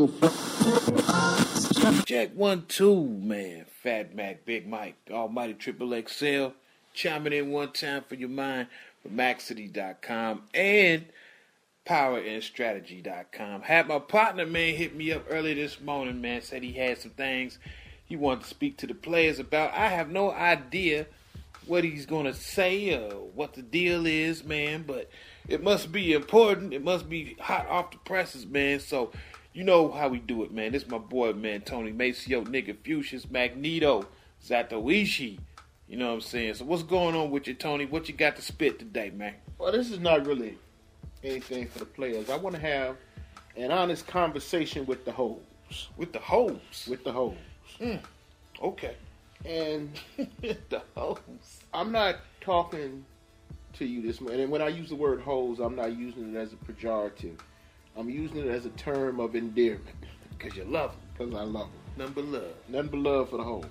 Check 1, 2, man. Fat Mac, Big Mike, Almighty Triple XL. Chiming in one time for your mind from MacCity.com and PowerandStrategy.com. Had my partner, man, hit me up early this morning, man. Said he had some things he wanted to speak to the players about. I have no idea what he's going to say or what the deal is, man, but it must be important. It must be hot off the presses, man. So, you know how we do it, man. This is my boy, man, Tony Maceo, nigga Fuchsius, Magneto, Zatoichi. You know what I'm saying? So what's going on with you, Tony? What you got to spit today, man? Well, this is not really anything for the players. I want to have an honest conversation with the hoes. With the hoes? With the hoes. Okay. And the hoes. I'm not talking to you this morning. And when I use the word hoes, I'm not using it as a pejorative. I'm using it as a term of endearment. Because you love them. Because I love them. Nothing but love. Nothing but love for the hoes.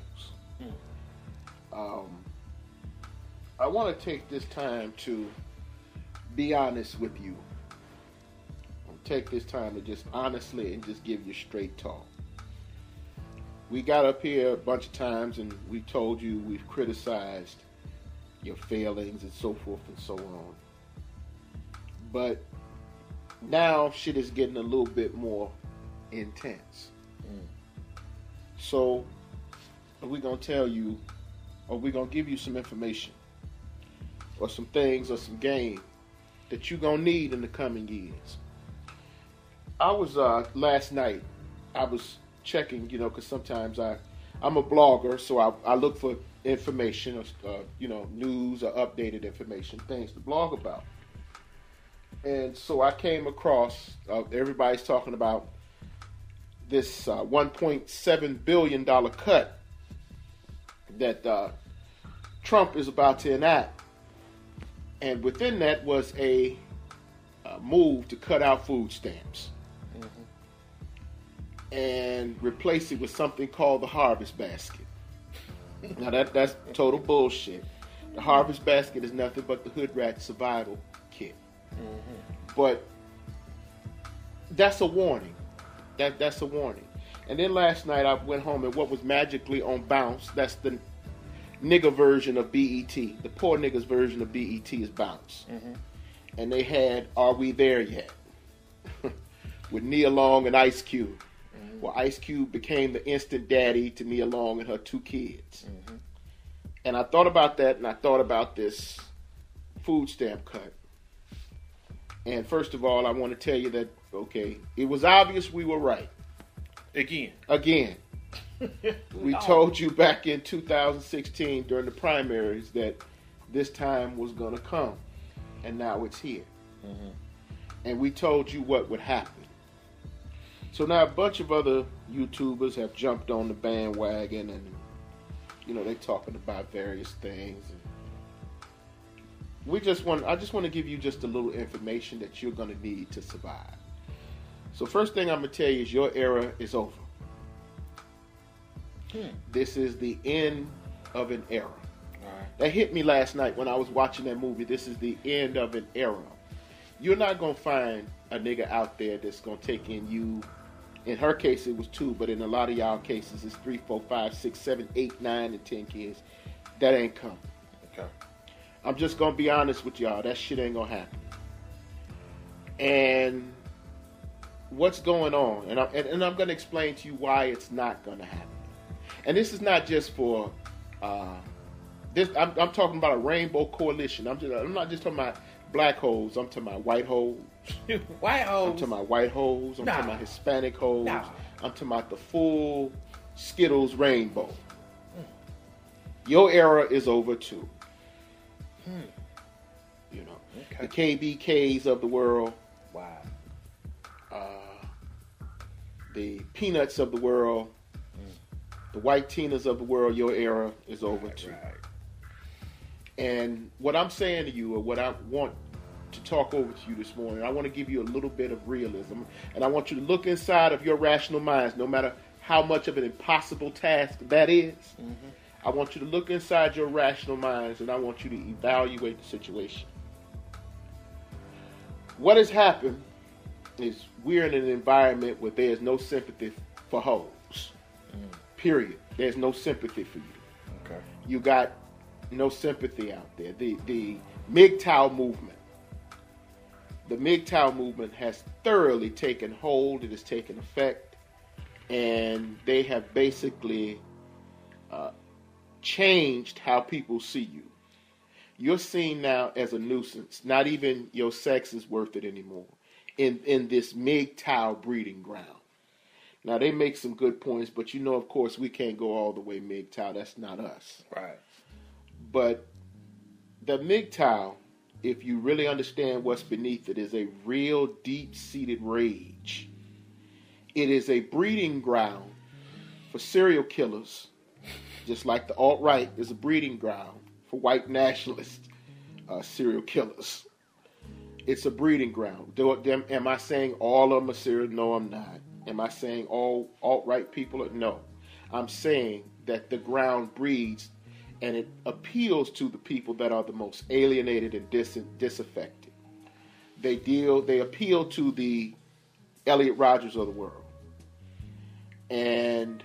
I want to take this time to be honest with you. I'll take this time to just honestly and just give you straight talk. We got up here a bunch of times and we told you we've criticized your failings and so forth and so on. But now shit is getting a little bit more intense. So we're going to tell you, or we're going to give you some information or some things or some game that you're going to need in the coming years. I was, last night, I was checking, because sometimes I'm a blogger, so I look for information, or, news or updated information, things to blog about. And so I came across, everybody's talking about this $1.7 billion cut that Trump is about to enact. And within that was a move to cut out food stamps and replace it with something called the Harvest Basket. Now that's total bullshit. The Harvest Basket is nothing but the Hood Rat survival kit. But that's a warning. That's a warning. And then last night I went home and what was magically on Bounce, that's the nigga version of BET. The poor niggas version of BET is Bounce. And they had Are We There Yet? With Nia Long and Ice Cube. Well, Ice Cube became the instant daddy to Nia Long and her 2 kids. And I thought about that, and I thought about this food stamp cut. And first of all, I want to tell you that, okay, it was obvious we were right. Again. We told you back in 2016 during the primaries that this time was going to come. And now it's here. And we told you what would happen. So now a bunch of other YouTubers have jumped on the bandwagon and, they're talking about various things. And I just want to give you just a little information that you're going to need to survive. So first thing I'm going to tell you is your era is over. This is the end of an era. That hit me last night when I was watching that movie. This is the end of an era. You're not going to find a nigga out there that's going to take in you. In her case, it was 2, but in a lot of y'all cases, it's 3, 4, 5, 6, 7, 8, 9, and 10 kids. That ain't coming. Okay. I'm just going to be honest with y'all. That shit ain't going to happen. And what's going on? And I'm going to explain to you why it's not going to happen. And this is not just for this. I'm talking about a rainbow coalition. I'm not just talking about black hoes. I'm talking about white hoes. White hoes. I'm talking about white hoes. I'm talking about Hispanic hoes. I'm talking about the full Skittles rainbow. Your era is over too. The KBKs of the world. Wow. The Peanuts of the world. The White Tinas of the world. Your era is over too. Right. And what I'm saying to you, or what I want to talk over to you this morning, I want to give you a little bit of realism. And I want you to look inside of your rational minds, no matter how much of an impossible task that is. I want you to look inside your rational minds, and I want you to evaluate the situation. What has happened is we're in an environment where there's no sympathy for hoes. Period. There's no sympathy for you. Okay. You got no sympathy out there. The MGTOW movement. The MGTOW movement has thoroughly taken hold. It has taken effect. And they have basically changed how people see you. You're seen now as a nuisance. Not even your sex is worth it anymore in this MGTOW breeding ground. Now, they make some good points, but you know, of course, we can't go all the way MGTOW. That's not us. Right. But the MGTOW, if you really understand what's beneath it, is a real deep-seated rage. It is a breeding ground for serial killers, just like the alt-right is a breeding ground for white nationalist serial killers. It's a breeding ground. Am I saying all of them are serial? No, I'm not. Am I saying all alt-right people? No. I'm saying that the ground breeds and it appeals to the people that are the most alienated and disaffected. They appeal to the Elliot Rodgers of the world. And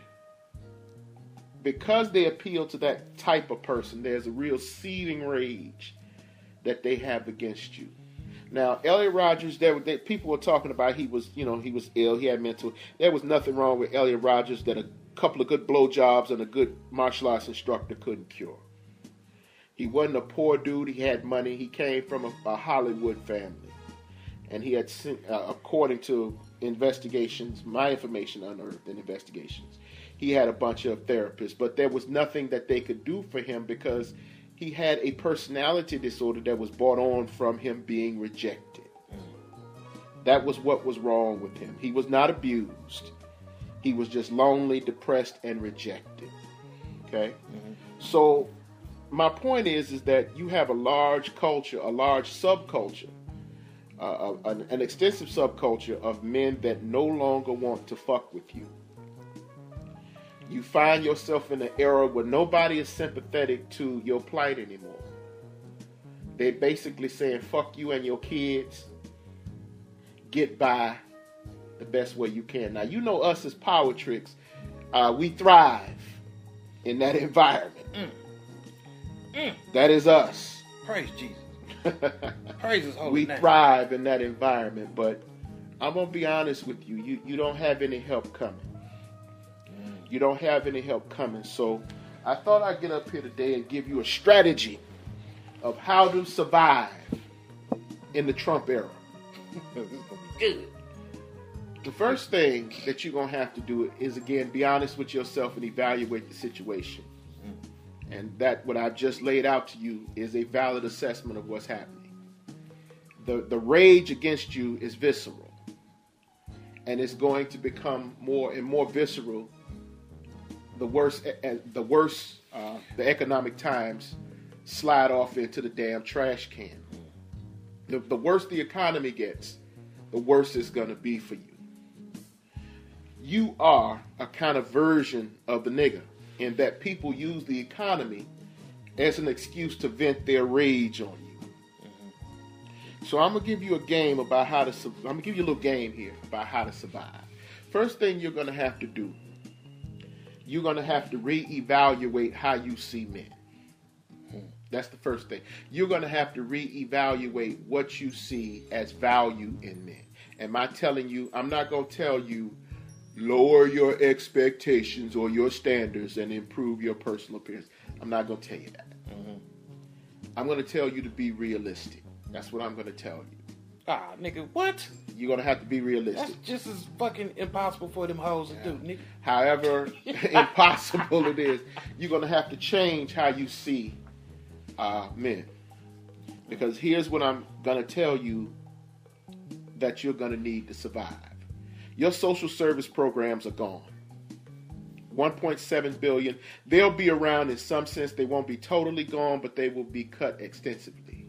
because they appeal to that type of person, there's a real seething rage that they have against you. Now, Elliot Rodgers, people were talking about he was ill, he had mental. There was nothing wrong with Elliot Rodgers that a couple of good blowjobs and a good martial arts instructor couldn't cure. He wasn't a poor dude. He had money. He came from a Hollywood family. And he had, according to investigations, my information unearthed in investigations, he had a bunch of therapists. But there was nothing that they could do for him because he had a personality disorder that was brought on from him being rejected. That was what was wrong with him. He was not abused. He was just lonely, depressed, and rejected. Okay? Mm-hmm. So my point is that you have a large culture, a large subculture, an extensive subculture of men that no longer want to fuck with you. You find yourself in an era where nobody is sympathetic to your plight anymore. They're basically saying, fuck you and your kids. Get by the best way you can. Now, you know us as Power Tricks, we thrive in that environment. That is us. Praise Jesus. Praise His holy We name. thrive in that environment, but I'm going to be honest with you. You don't have any help coming. You don't have any help coming. So I thought I'd get up here today and give you a strategy of how to survive in the Trump era. This is going to be good. The first thing that you're going to have to do is, again, be honest with yourself and evaluate the situation. And that what I've just laid out to you is a valid assessment of what's happening. The rage against you is visceral. And it's going to become more and more visceral the worse the economic times slide off into the damn trash can. The worse the economy gets, the worse it's going to be for you. You are a kind of version of the nigger in that people use the economy as an excuse to vent their rage on you. So I'm gonna give you a game about how to. I'm gonna give you a little game here about how to survive. First thing you're gonna have to do, you're gonna have to reevaluate how you see men. That's the first thing. You're gonna have to reevaluate what you see as value in men. Am I telling you? I'm not gonna tell you lower your expectations or your standards and improve your personal appearance. I'm not going to tell you that. I'm going to tell you to be realistic. That's what I'm going to tell you. Ah, nigga, what? You're going to have to be realistic. That's just as fucking impossible for them hoes to do, nigga. However impossible it is, you're going to have to change how you see men. Because here's what I'm going to tell you that you're going to need to survive. Your social service programs are gone. 1.7 billion. They'll be around in some sense. They won't be totally gone, but they will be cut extensively.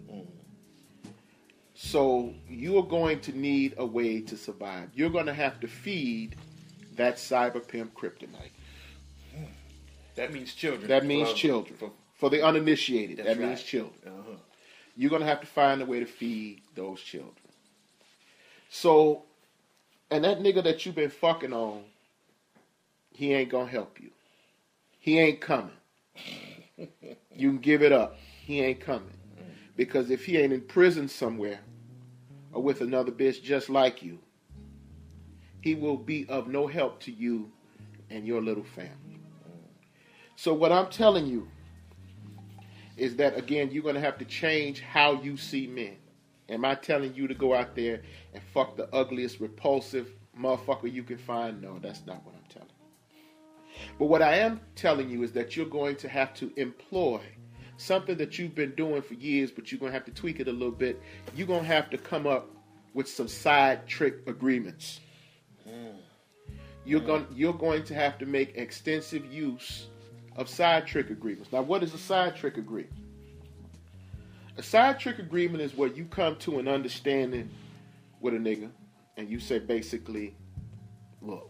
So you are going to need a way to survive. You're going to have to feed that cyber pimp kryptonite. That means children. That means children. For the uninitiated, that means children. You're going to have to find a way to feed those children. So And that nigga that you been fucking on, he ain't gonna help you. He ain't coming. You can give it up. He ain't coming. Because if he ain't in prison somewhere or with another bitch just like you, he will be of no help to you and your little family. So what I'm telling you is that, again, you're going to have to change how you see men. Am I telling you to go out there and fuck the ugliest, repulsive motherfucker you can find? No, that's not what I'm telling you. But what I am telling you is that you're going to have to employ something that you've been doing for years, but you're going to have to tweak it a little bit. You're going to have to come up with some side trick agreements. You're going to have to make extensive use of side trick agreements. Now, what is a side trick agreement? A side trick agreement is where you come to an understanding with a nigga and you say basically, look,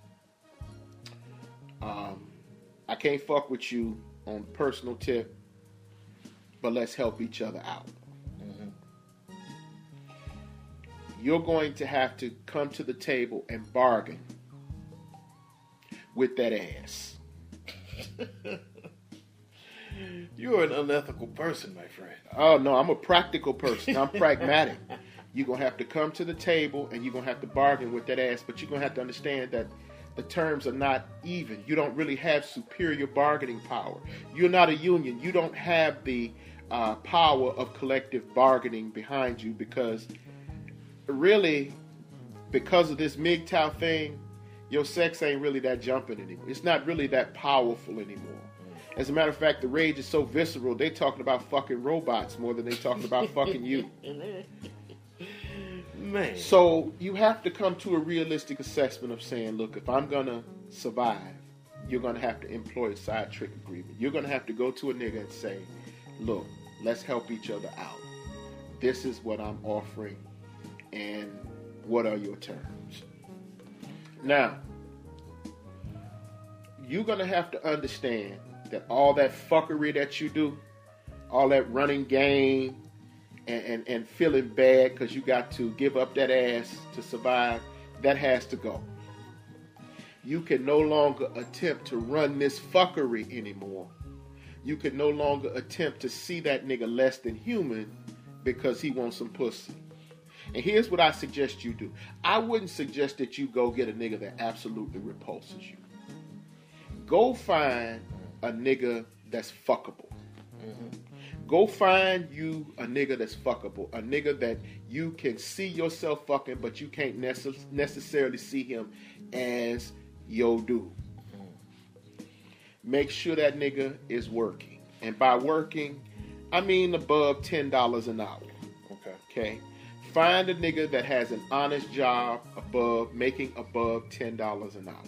I can't fuck with you on personal tip, but let's help each other out. Mm-hmm. You're going to have to come to the table and bargain with that ass. You're an unethical person, my friend. Oh, no, I'm a practical person. I'm pragmatic. You're going to have to come to the table and you're going to have to bargain with that ass, but you're going to have to understand that the terms are not even. You don't really have superior bargaining power. You're not a union. You don't have the power of collective bargaining behind you because really, because of this MGTOW thing, your sex ain't really that jumping anymore. It's not really that powerful anymore. As a matter of fact, the rage is so visceral, they talking about fucking robots more than they talking about fucking you. Man. So you have to come to a realistic assessment of saying, look, if I'm going to survive, you're going to have to employ a side trick agreement. You're going to have to go to a nigga and say, look, let's help each other out. This is what I'm offering, and what are your terms? Now, you're going to have to understand that all that fuckery that you do, all that running game and feeling bad because you got to give up that ass to survive, that has to go. You can no longer attempt to run this fuckery anymore. You can no longer attempt to see that nigga less than human because he wants some pussy. And here's what I suggest you do. I wouldn't suggest that you go get a nigga that absolutely repulses you. Go find a nigga that's fuckable. Mm-hmm. Go find you a nigga that's fuckable. A nigga that you can see yourself fucking, but you can't necessarily see him as yo dude. Mm-hmm. Make sure that nigga is working. And by working, I mean above $10 an hour. Okay? Find a nigga that has an honest job making above $10 an hour.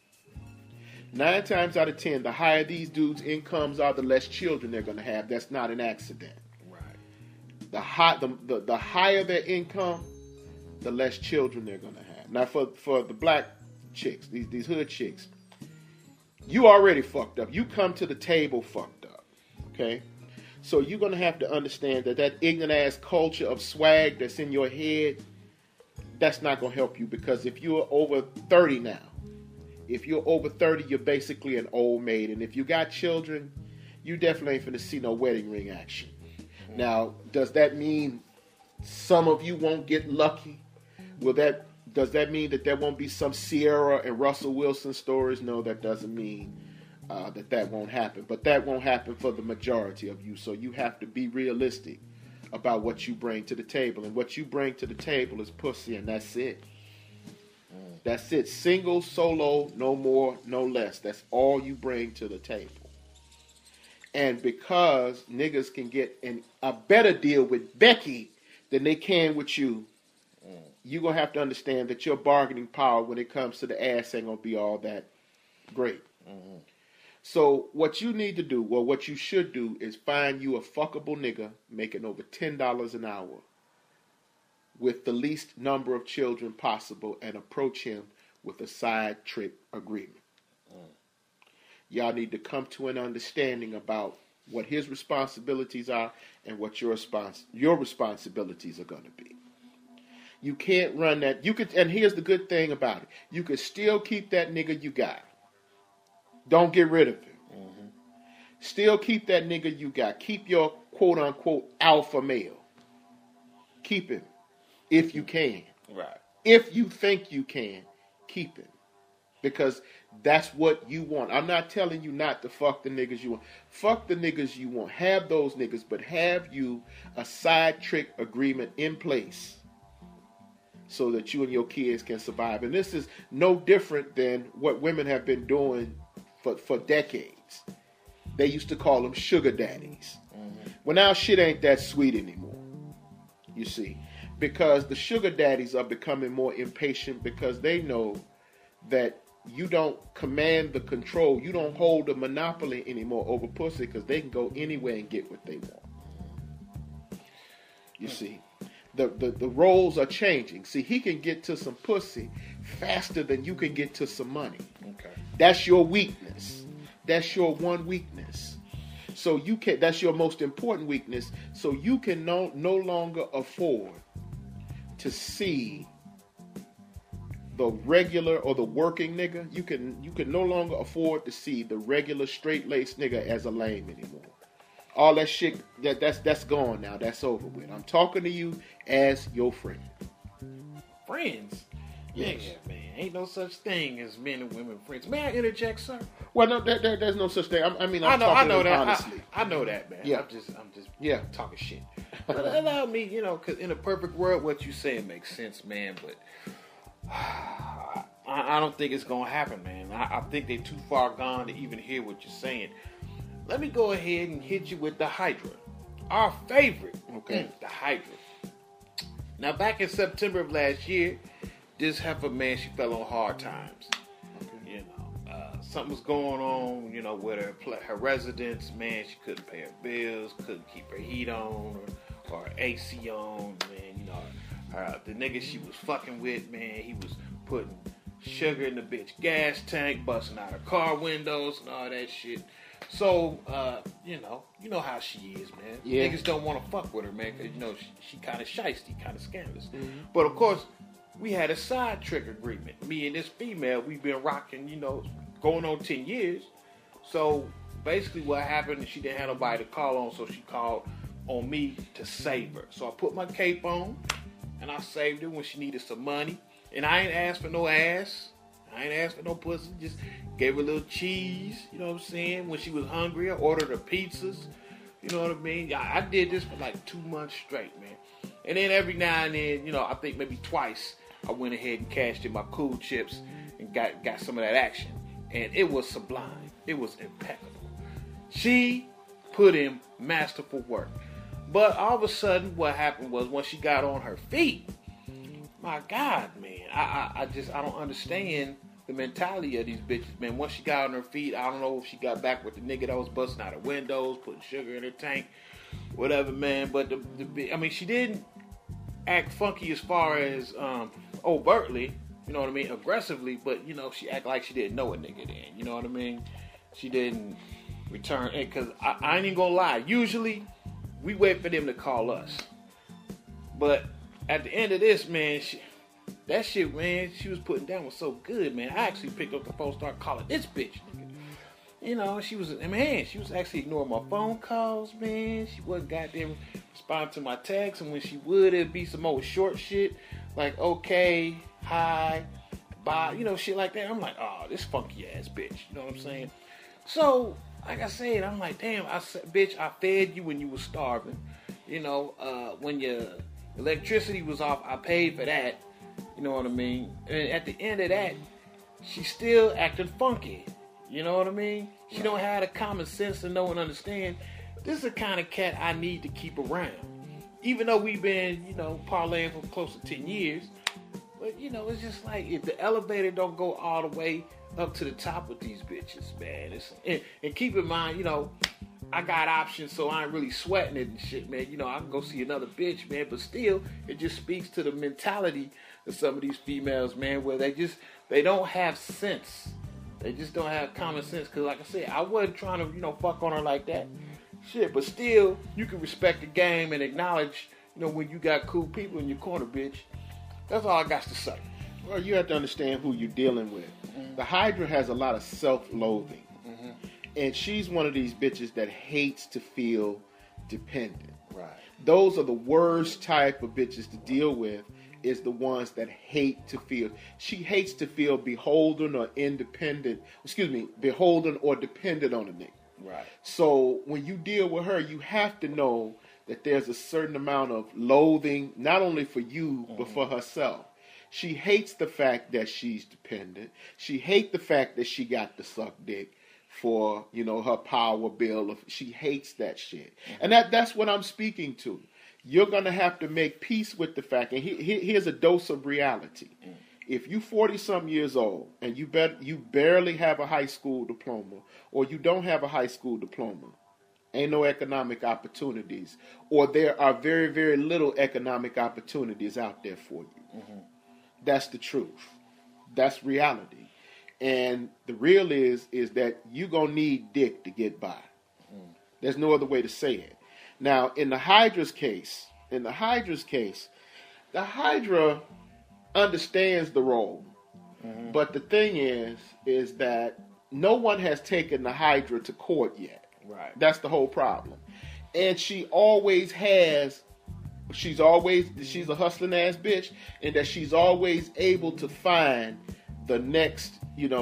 9 times out of 10, the higher these dudes' incomes are, the less children they're going to have. That's not an accident. Right. The higher their income, the less children they're going to have. Now, for the black chicks, these hood chicks, you already fucked up. You come to the table fucked up. Okay? So you're going to have to understand that ignorant-ass culture of swag that's in your head, that's not going to help you, because if you're over 30 now, if you're over 30, you're basically an old maid. And if you got children, you definitely ain't finna see no wedding ring action. Mm-hmm. Now, does that mean some of you won't get lucky? Does that mean that there won't be some Sierra and Russell Wilson stories? No, that doesn't mean that won't happen. But that won't happen for the majority of you. So you have to be realistic about what you bring to the table. And what you bring to the table is pussy, and that's it. That's it. Single, solo, no more, no less. That's all you bring to the table. And because niggas can get a better deal with Becky than they can with you, you're going to have to understand that your bargaining power when it comes to the ass ain't going to be all that great. Mm-hmm. So what you need to do, well, what you should do is find you a fuckable nigga making over $10 an hour with the least number of children possible and approach him with a side trick agreement. Y'all need to come to an understanding about what his responsibilities are and what your responsibilities are going to be. You can't run that. You could, and here's the good thing about it: you could still keep that nigga you got. Don't get rid of him. Mm-hmm. Still keep that nigga you got. Keep your quote unquote alpha male. Keep him if you can. Right. If you think you can, keep him. Because that's what you want. I'm not telling you not to fuck the niggas you want. Fuck the niggas you want. Have those niggas, but have you a side trick agreement in place so that you and your kids can survive. And this is no different than what women have been doing for decades. They used to call them sugar daddies. Mm-hmm. Well, now shit ain't that sweet anymore, you see. Because the sugar daddies are becoming more impatient because they know that you don't command the control. You don't hold the monopoly anymore over pussy because they can go anywhere and get what they want. You see, the roles are changing. See, he can get to some pussy faster than you can get to some money. Okay. That's your weakness. That's your one weakness. So you can. That's your most important weakness. So you can no longer afford to see the regular or the working nigga. You can no longer afford to see the regular straight-laced nigga as a lame anymore. All that shit that's gone now. That's over with. I'm talking to you as your friend. Friends? Yes. Yeah, man. Ain't no such thing as men and women friends. May I interject, sir? Well, no, there's no such thing. I mean, I know that. Honestly. I know that, man. Yeah. I'm just talking shit. But allow me, because in a perfect world, what you saying makes sense, man. But I don't think it's gonna happen, man. I think they're too far gone to even hear what you're saying. Let me go ahead and hit you with the Hydra, our favorite. Okay, the Hydra. Now, back in September of last year, this heifer, man, she fell on hard times. Okay. Something was going on, with her residence. Man, she couldn't pay her bills, couldn't keep her heat on or her AC on. Man, the nigga she was fucking with, man, he was putting sugar in the bitch gas tank, busting out her car windows and all that shit. So, you know how she is, man. Yeah. Niggas don't want to fuck with her, man, because, she kind of shiesty, kind of scandalous. Mm-hmm. But, of course, we had a side trick agreement. Me and this female, we've been rocking, going on 10 years. So, basically what happened is she didn't have nobody to call on, so she called on me to save her. So, I put my cape on, and I saved her when she needed some money. And I ain't asked for no ass. I ain't asked for no pussy. Just gave her a little cheese, you know what I'm saying? When she was hungry, I ordered her pizzas. You know what I mean? I did this for like 2 months straight, man. And then every now and then, I think maybe twice, I went ahead and cashed in my cool chips and got some of that action. And it was sublime. It was impeccable. She put in masterful work. But all of a sudden, what happened was once she got on her feet, my God, man, I don't understand the mentality of these bitches, man. Once she got on her feet, I don't know if she got back with the nigga that was busting out her windows, putting sugar in her tank, whatever, man. But she didn't act funky as far as overtly, you know what I mean, aggressively. But she act like she didn't know a nigga then, you know what I mean. She didn't return, because I ain't even gonna lie. Usually, we wait for them to call us, but at the end of this, man, that shit, man, she was putting down was so good, man. I actually picked up the phone, started calling this bitch, nigga. She was actually ignoring my phone calls, man. She wasn't goddamn responding to my texts, and when she would, it'd be some old short shit, like, okay, hi, bye, shit like that. I'm like, oh, this funky ass bitch, you know what I'm saying? So, like I said, I'm like, damn, bitch, I fed you when you was starving. When your electricity was off, I paid for that. You know what I mean? And at the end of that, she's still acting funky. You know what I mean? She don't have the common sense to know and understand. This is the kind of cat I need to keep around. Even though we've been, parlaying for close to 10 years. But, it's just like if the elevator don't go all the way up to the top with these bitches, man. And keep in mind, I got options, so I ain't really sweating it and shit, man. I can go see another bitch, man. But still, it just speaks to the mentality of some of these females, man, where they don't have sense. They just don't have common sense. Because, like I said, I wasn't trying to, fuck on her like that. Shit, but still, you can respect the game and acknowledge, when you got cool people in your corner, bitch. That's all I got to say. Well, you have to understand who you're dealing with. The Hydra has a lot of self-loathing. And she's one of these bitches that hates to feel dependent. Right. Those are the worst type of bitches to deal with, is the ones that hate to feel. She hates to feel beholden or beholden or dependent on a nigga. Right. So when you deal with her, you have to know that there's a certain amount of loathing, not only for you, but for herself. She hates the fact that she's dependent. She hates the fact that she got to suck dick for, her power bill. She hates that shit. And that's what I'm speaking to. You're going to have to make peace with the fact, and here's a dose of reality. If you 40-something years old and you barely have a high school diploma, or you don't have a high school diploma, ain't no economic opportunities, or there are very, very little economic opportunities out there for you. That's the truth. That's reality. And the real is that you're going to need dick to get by. There's no other way to say it. Now, in the Hydra's case, the Hydra understands the role. But the thing is that no one has taken the Hydra to court yet. Right. That's the whole problem. And she always has, she's a hustling ass bitch, and that she's always able to find the next,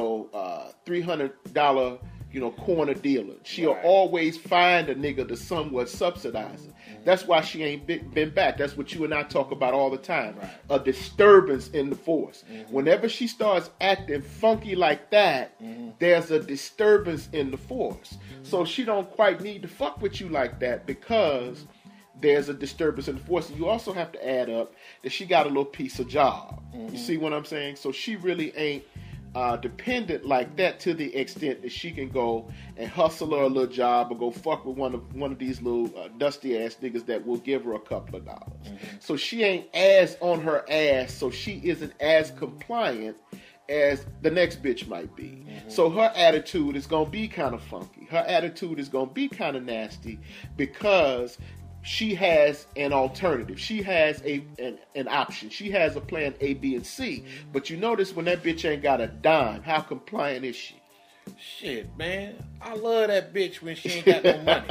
$300, corner dealer. She'll always find a nigga to somewhat subsidize her. That's why she ain't been back. That's what you and I talk about all the time. Right. A disturbance in the force. Whenever she starts acting funky like that, there's a disturbance in the force. So she don't quite need to fuck with you like that, because there's a disturbance in the force. And you also have to add up that she got a little piece of job. You see what I'm saying? So she really ain't dependent like that, to the extent that she can go and hustle her a little job or go fuck with one of these little dusty ass niggas that will give her a couple of dollars. So she ain't as on her ass, so she isn't as compliant as the next bitch might be. So her attitude is going to be kind of funky. Her attitude is going to be kind of nasty, because she has an alternative. She has an option. She has a plan A, B, and C. But you notice when that bitch ain't got a dime, how compliant is she? Shit, man. I love that bitch when she ain't got no money.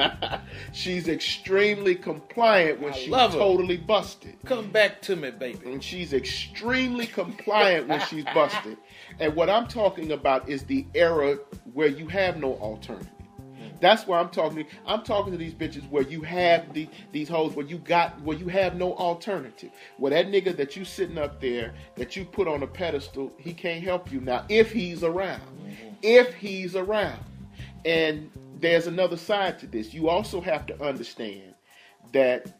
She's extremely compliant when she's totally busted. Come back to me, baby. And she's extremely compliant when she's busted. And what I'm talking about is the era where you have no alternative. That's why I'm talking to these bitches where you have these hoes where you have no alternative. Where that nigga that you sitting up there, that you put on a pedestal, he can't help you now if he's around. If he's around. And there's another side to this. You also have to understand that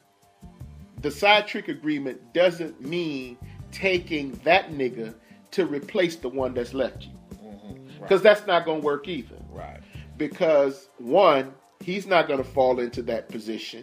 the side trick agreement doesn't mean taking that nigga to replace the one that's left you. Because that's not going to work either. Right. Because, one, he's not going to fall into that position.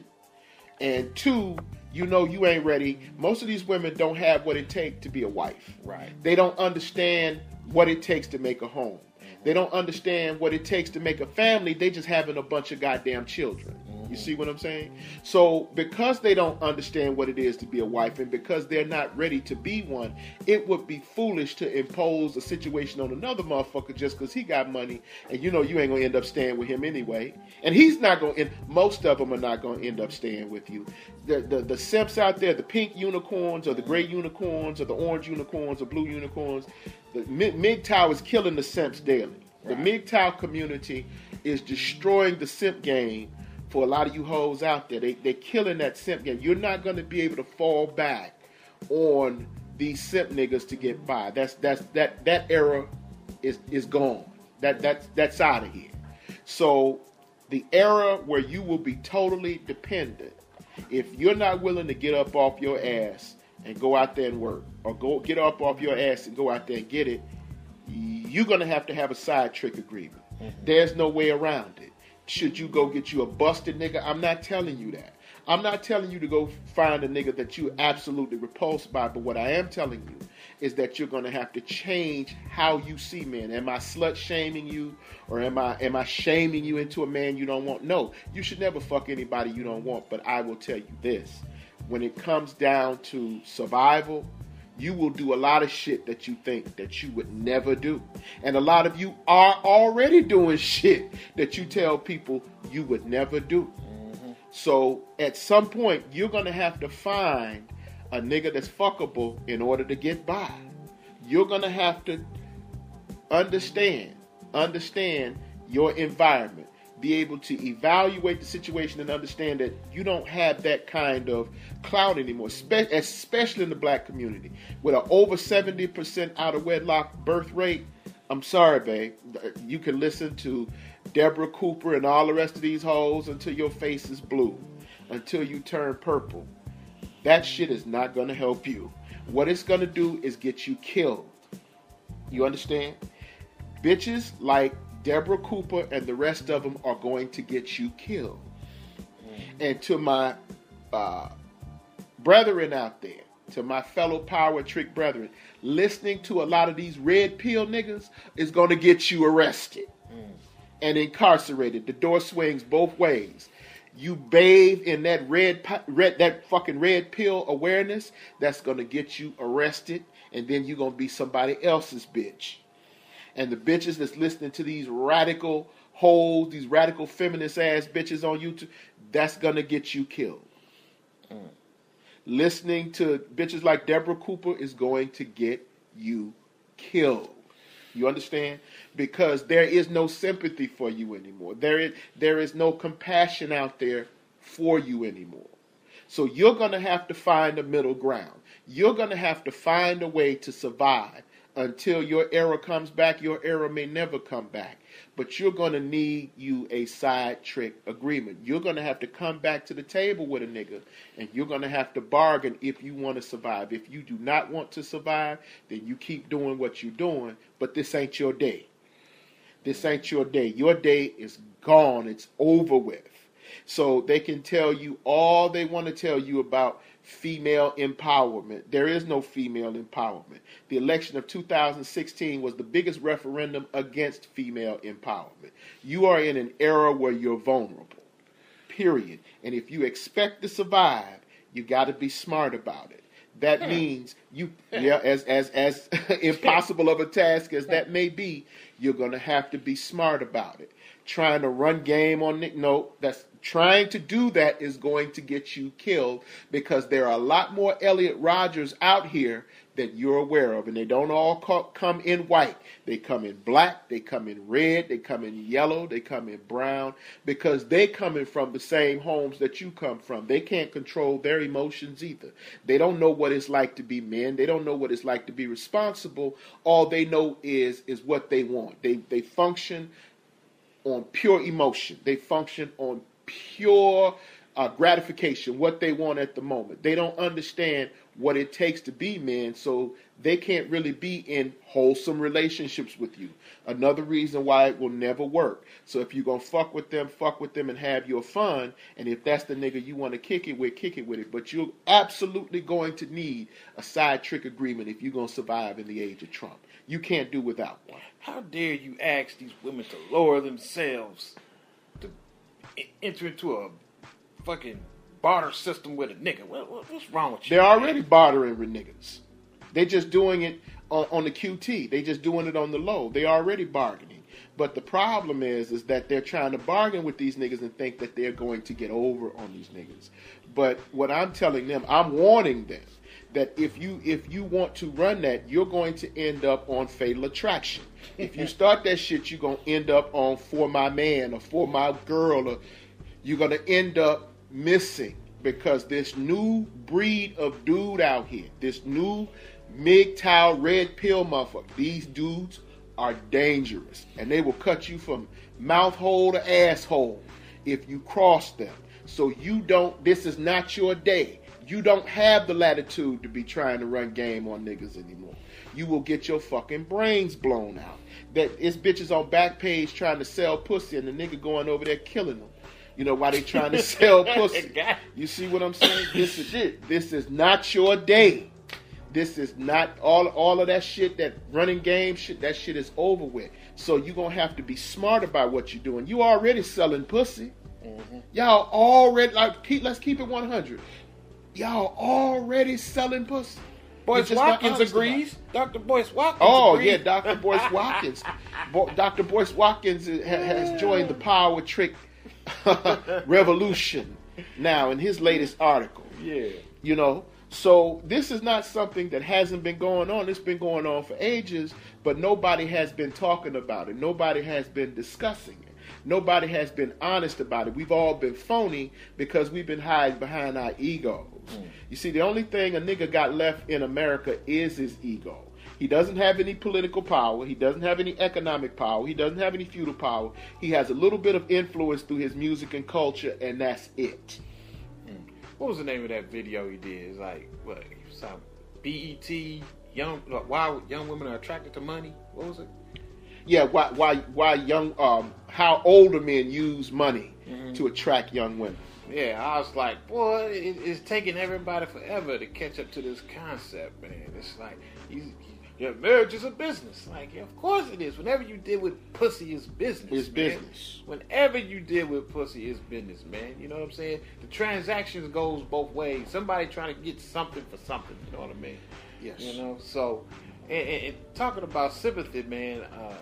And two, you ain't ready. Most of these women don't have what it takes to be a wife. Right. They don't understand what it takes to make a home. They don't understand what it takes to make a family. They just having a bunch of goddamn children. You see what I'm saying? So because they don't understand what it is to be a wife, and because they're not ready to be one, it would be foolish to impose a situation on another motherfucker just because he got money, and you ain't going to end up staying with him anyway. And he's not going to, most of them are not going to end up staying with you. The simps out there, the pink unicorns or the gray unicorns or the orange unicorns or blue unicorns, the MGTOW is killing the simps daily. Right. The MGTOW community is destroying the simp game. For a lot of you hoes out there, they're killing that simp game. You're not going to be able to fall back on these simp niggas to get by. That era is gone. That's out of here. So the era where you will be totally dependent, if you're not willing to get up off your ass and go out there and work, or get up off your ass and go out there and get it, you're going to have a side trick agreement. There's no way around it. Should you go get you a busted nigga? I'm not telling you that. I'm not telling you to go find a nigga that you're absolutely repulsed by, but what I am telling you is that you're going to have to change how you see men. Am I slut shaming you, or am I shaming you into a man you don't want? No, you should never fuck anybody you don't want, but I will tell you this. When it comes down to survival, you will do a lot of shit that you think that you would never do. And a lot of you are already doing shit that you tell people you would never do. So at some point, you're going to have to find a nigga that's fuckable in order to get by. You're going to have to understand your environment, be able to evaluate the situation and understand that you don't have that kind of clout anymore, especially in the black community. With an over 70% out of wedlock birth rate, I'm sorry, babe. You can listen to Deborah Cooper and all the rest of these hoes until your face is blue, until you turn purple. That shit is not going to help you. What it's going to do is get you killed. You understand? Bitches like Deborah Cooper and the rest of them are going to get you killed. And to my brethren out there, to my fellow power trick brethren, listening to a lot of these red pill niggas is going to get you arrested and incarcerated. The door swings both ways. You bathe in that fucking red pill awareness, that's going to get you arrested, and then you're going to be somebody else's bitch. And the bitches that's listening to these radical hoes, these radical feminist ass bitches on YouTube, that's going to get you killed. Listening to bitches like Deborah Cooper is going to get you killed. You understand? Because there is no sympathy for you anymore. There is no compassion out there for you anymore. So you're going to have to find a middle ground. You're going to have to find a way to survive until your era comes back. Your era may never come back. But you're going to need you a side trick agreement. You're going to have to come back to the table with a nigga, and you're going to have to bargain if you want to survive. If you do not want to survive, then you keep doing what you're doing, but this ain't your day. This ain't your day. Your day is gone. It's over with. So they can tell you all they want to tell you about female empowerment. There is no female empowerment. The election of 2016 was the biggest referendum against female empowerment. You are in an era where you're vulnerable, period. And if you expect to survive, you got to be smart about it. That means as impossible of a task as that may be, you're going to have to be smart about it. Trying to run game on Nick, no, that's trying to do that is going to get you killed, because there are a lot more Elliot Rodgers out here that you're aware of, and they don't all come in white. They come in black, they come in red, they come in yellow, they come in brown, because they coming from the same homes that you come from. They can't control their emotions either. They don't know what it's like to be men. They don't know what it's like to be responsible. All they know is what they want. They function on pure emotion. They function on pure gratification, what they want at the moment. They don't understand what it takes to be men, so they can't really be in wholesome relationships with you. Another reason why it will never work. So if you're going to fuck with them and have your fun, and if that's the nigga you want to kick it with it. But you're absolutely going to need a side trick agreement if you're going to survive in the age of Trump. You can't do without one. How dare you ask these women to lower themselves to enter into a fucking barter system with a nigga? What's wrong with you? They're already bartering with niggas. They're just doing it on the QT. They're just doing it on the low. They're already bargaining. But the problem is that they're trying to bargain with these niggas and think that they're going to get over on these niggas. But what I'm telling them, I'm warning them, that if you want to run that, you're going to end up on Fatal Attraction. If you start that shit, you're going to end up on For My Man or For My Girl, or you're going to end up missing, because this new breed of dude out here, this new MGTOW red pill motherfucker, these dudes are dangerous, and they will cut you from mouth hole to asshole if you cross them. So this is not your day. You don't have the latitude to be trying to run game on niggas anymore. You will get your fucking brains blown out. That it's bitches on Backpage trying to sell pussy, and the nigga going over there killing them. You know, why they trying to sell pussy. You see what I'm saying? This is it. This is not your day. This is not all of that shit, that running game shit, that shit is over with. So you're going to have to be smart about what you're doing. You already selling pussy. Mm-hmm. Y'all already, let's keep it 100. Y'all already selling pussy. Boyce Watkins agrees. Dr. Boyce Watkins agrees. Yeah, Dr. Boyce Watkins. Dr. Boyce Watkins has joined the power trick revolution now in his latest article. Yeah. You know, so this is not something that hasn't been going on. It's been going on for ages, but nobody has been talking about it. Nobody has been discussing it. Nobody has been honest about it. We've all been phony because we've been hiding behind our egos. You see, the only thing a nigga got left in America is his ego. He doesn't have any political power. He doesn't have any economic power. He doesn't have any feudal power. He has a little bit of influence through his music and culture, and that's it. What was the name of that video he did? It's like, what? Some BET, why young women are attracted to money? What was it? Yeah, why young, how older men use money to attract young women. Yeah, I was like, boy, it's taking everybody forever to catch up to this concept, man. It's like, marriage is a business. Like, yeah, of course it is. Whenever you deal with pussy, it's business. It's business. Whenever you deal with pussy, it's business, man. You know what I'm saying? The transactions goes both ways. Somebody trying to get something for something. You know what I mean? Yes. You know, so, and talking about sympathy, man,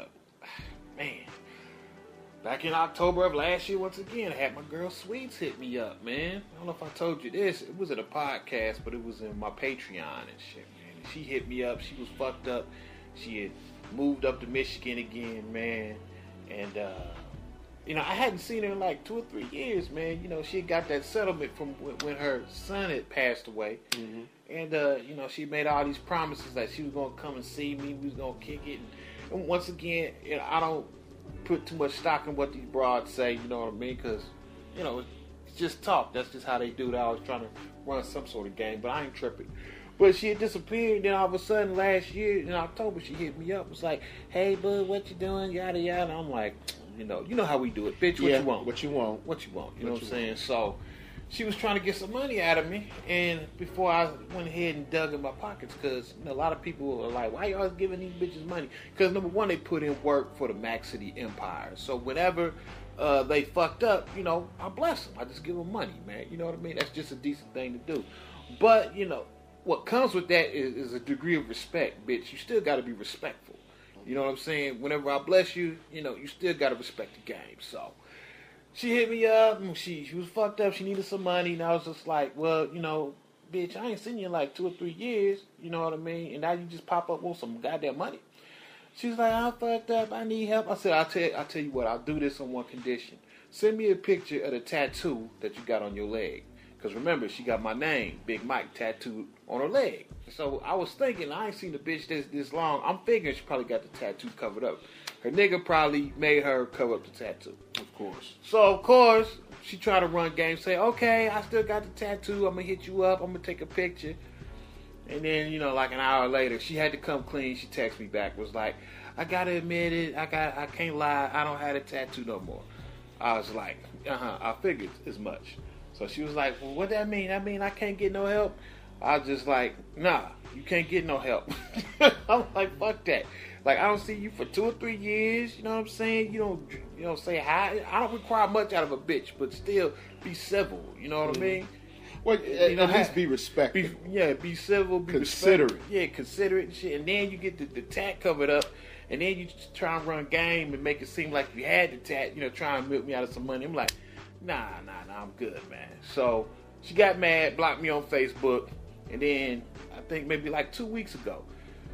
back in October of last year, once again, I had my girl Sweets hit me up, man. I don't know if I told you this. It was at a podcast, but it was in my Patreon and shit, man. And she hit me up. She was fucked up. She had moved up to Michigan again, man. And, you know, I hadn't seen her in like 2 or 3 years, man. You know, she had got that settlement from when her son had passed away. Mm-hmm. And, you know, she made all these promises that she was going to come and see me. We was going to kick it. And once again, you know, I don't put too much stock in what these broads say, you know what I mean? Because, you know, it's just talk. That's just how they do it. I was trying to run some sort of game, but I ain't tripping. But she had disappeared, and then all of a sudden last year in October, she hit me up. It was like, hey, bud, what you doing? Yada, yada. And I'm like, you know how we do it. Bitch, what you want? What you want? What you want? You know what I'm saying? So she was trying to get some money out of me, and before I went ahead and dug in my pockets, because you know, a lot of people are like, why you always giving these bitches money? Because number one, they put in work for the Mac City Empire. So whenever they fucked up, you know, I bless them. I just give them money, man. You know what I mean? That's just a decent thing to do. But, you know, what comes with that is a degree of respect, bitch. You still got to be respectful. You know what I'm saying? Whenever I bless you, you know, you still got to respect the game. So she hit me up, and she was fucked up. She needed some money, and I was just like, well, you know, bitch, I ain't seen you in like 2 or 3 years. You know what I mean? And now you just pop up with some goddamn money. She's like, I'm fucked up. I need help. I said, I'll tell you what. I'll do this on one condition. Send me a picture of the tattoo that you got on your leg. Because remember, she got my name, Big Mike, tattooed on her leg. So I was thinking, I ain't seen the bitch this long. I'm figuring she probably got the tattoo covered up. Her nigga probably made her cover up the tattoo. Of course. So, of course, she tried to run game, say, okay, I still got the tattoo. I'm going to hit you up. I'm going to take a picture. And then, you know, like an hour later, she had to come clean. She texted me back, was like, I got to admit it. I can't lie. I don't have a tattoo no more. I was like, I figured as much. So she was like, well, what that mean? I mean, I can't get no help? I was just like, nah, you can't get no help. I'm like, fuck that. Like, I don't see you for 2 or 3 years. You know what I'm saying? You don't say hi. I don't require much out of a bitch, but still be civil. You know what I mean? Well, at least be respectful. Be civil. Be considerate. Yeah, considerate and shit. And then you get the tat covered up, and then you try and run game and make it seem like you had the tat. You know, try and milk me out of some money. I'm like, nah, I'm good, man. So she got mad, blocked me on Facebook, and then I think maybe like 2 weeks ago,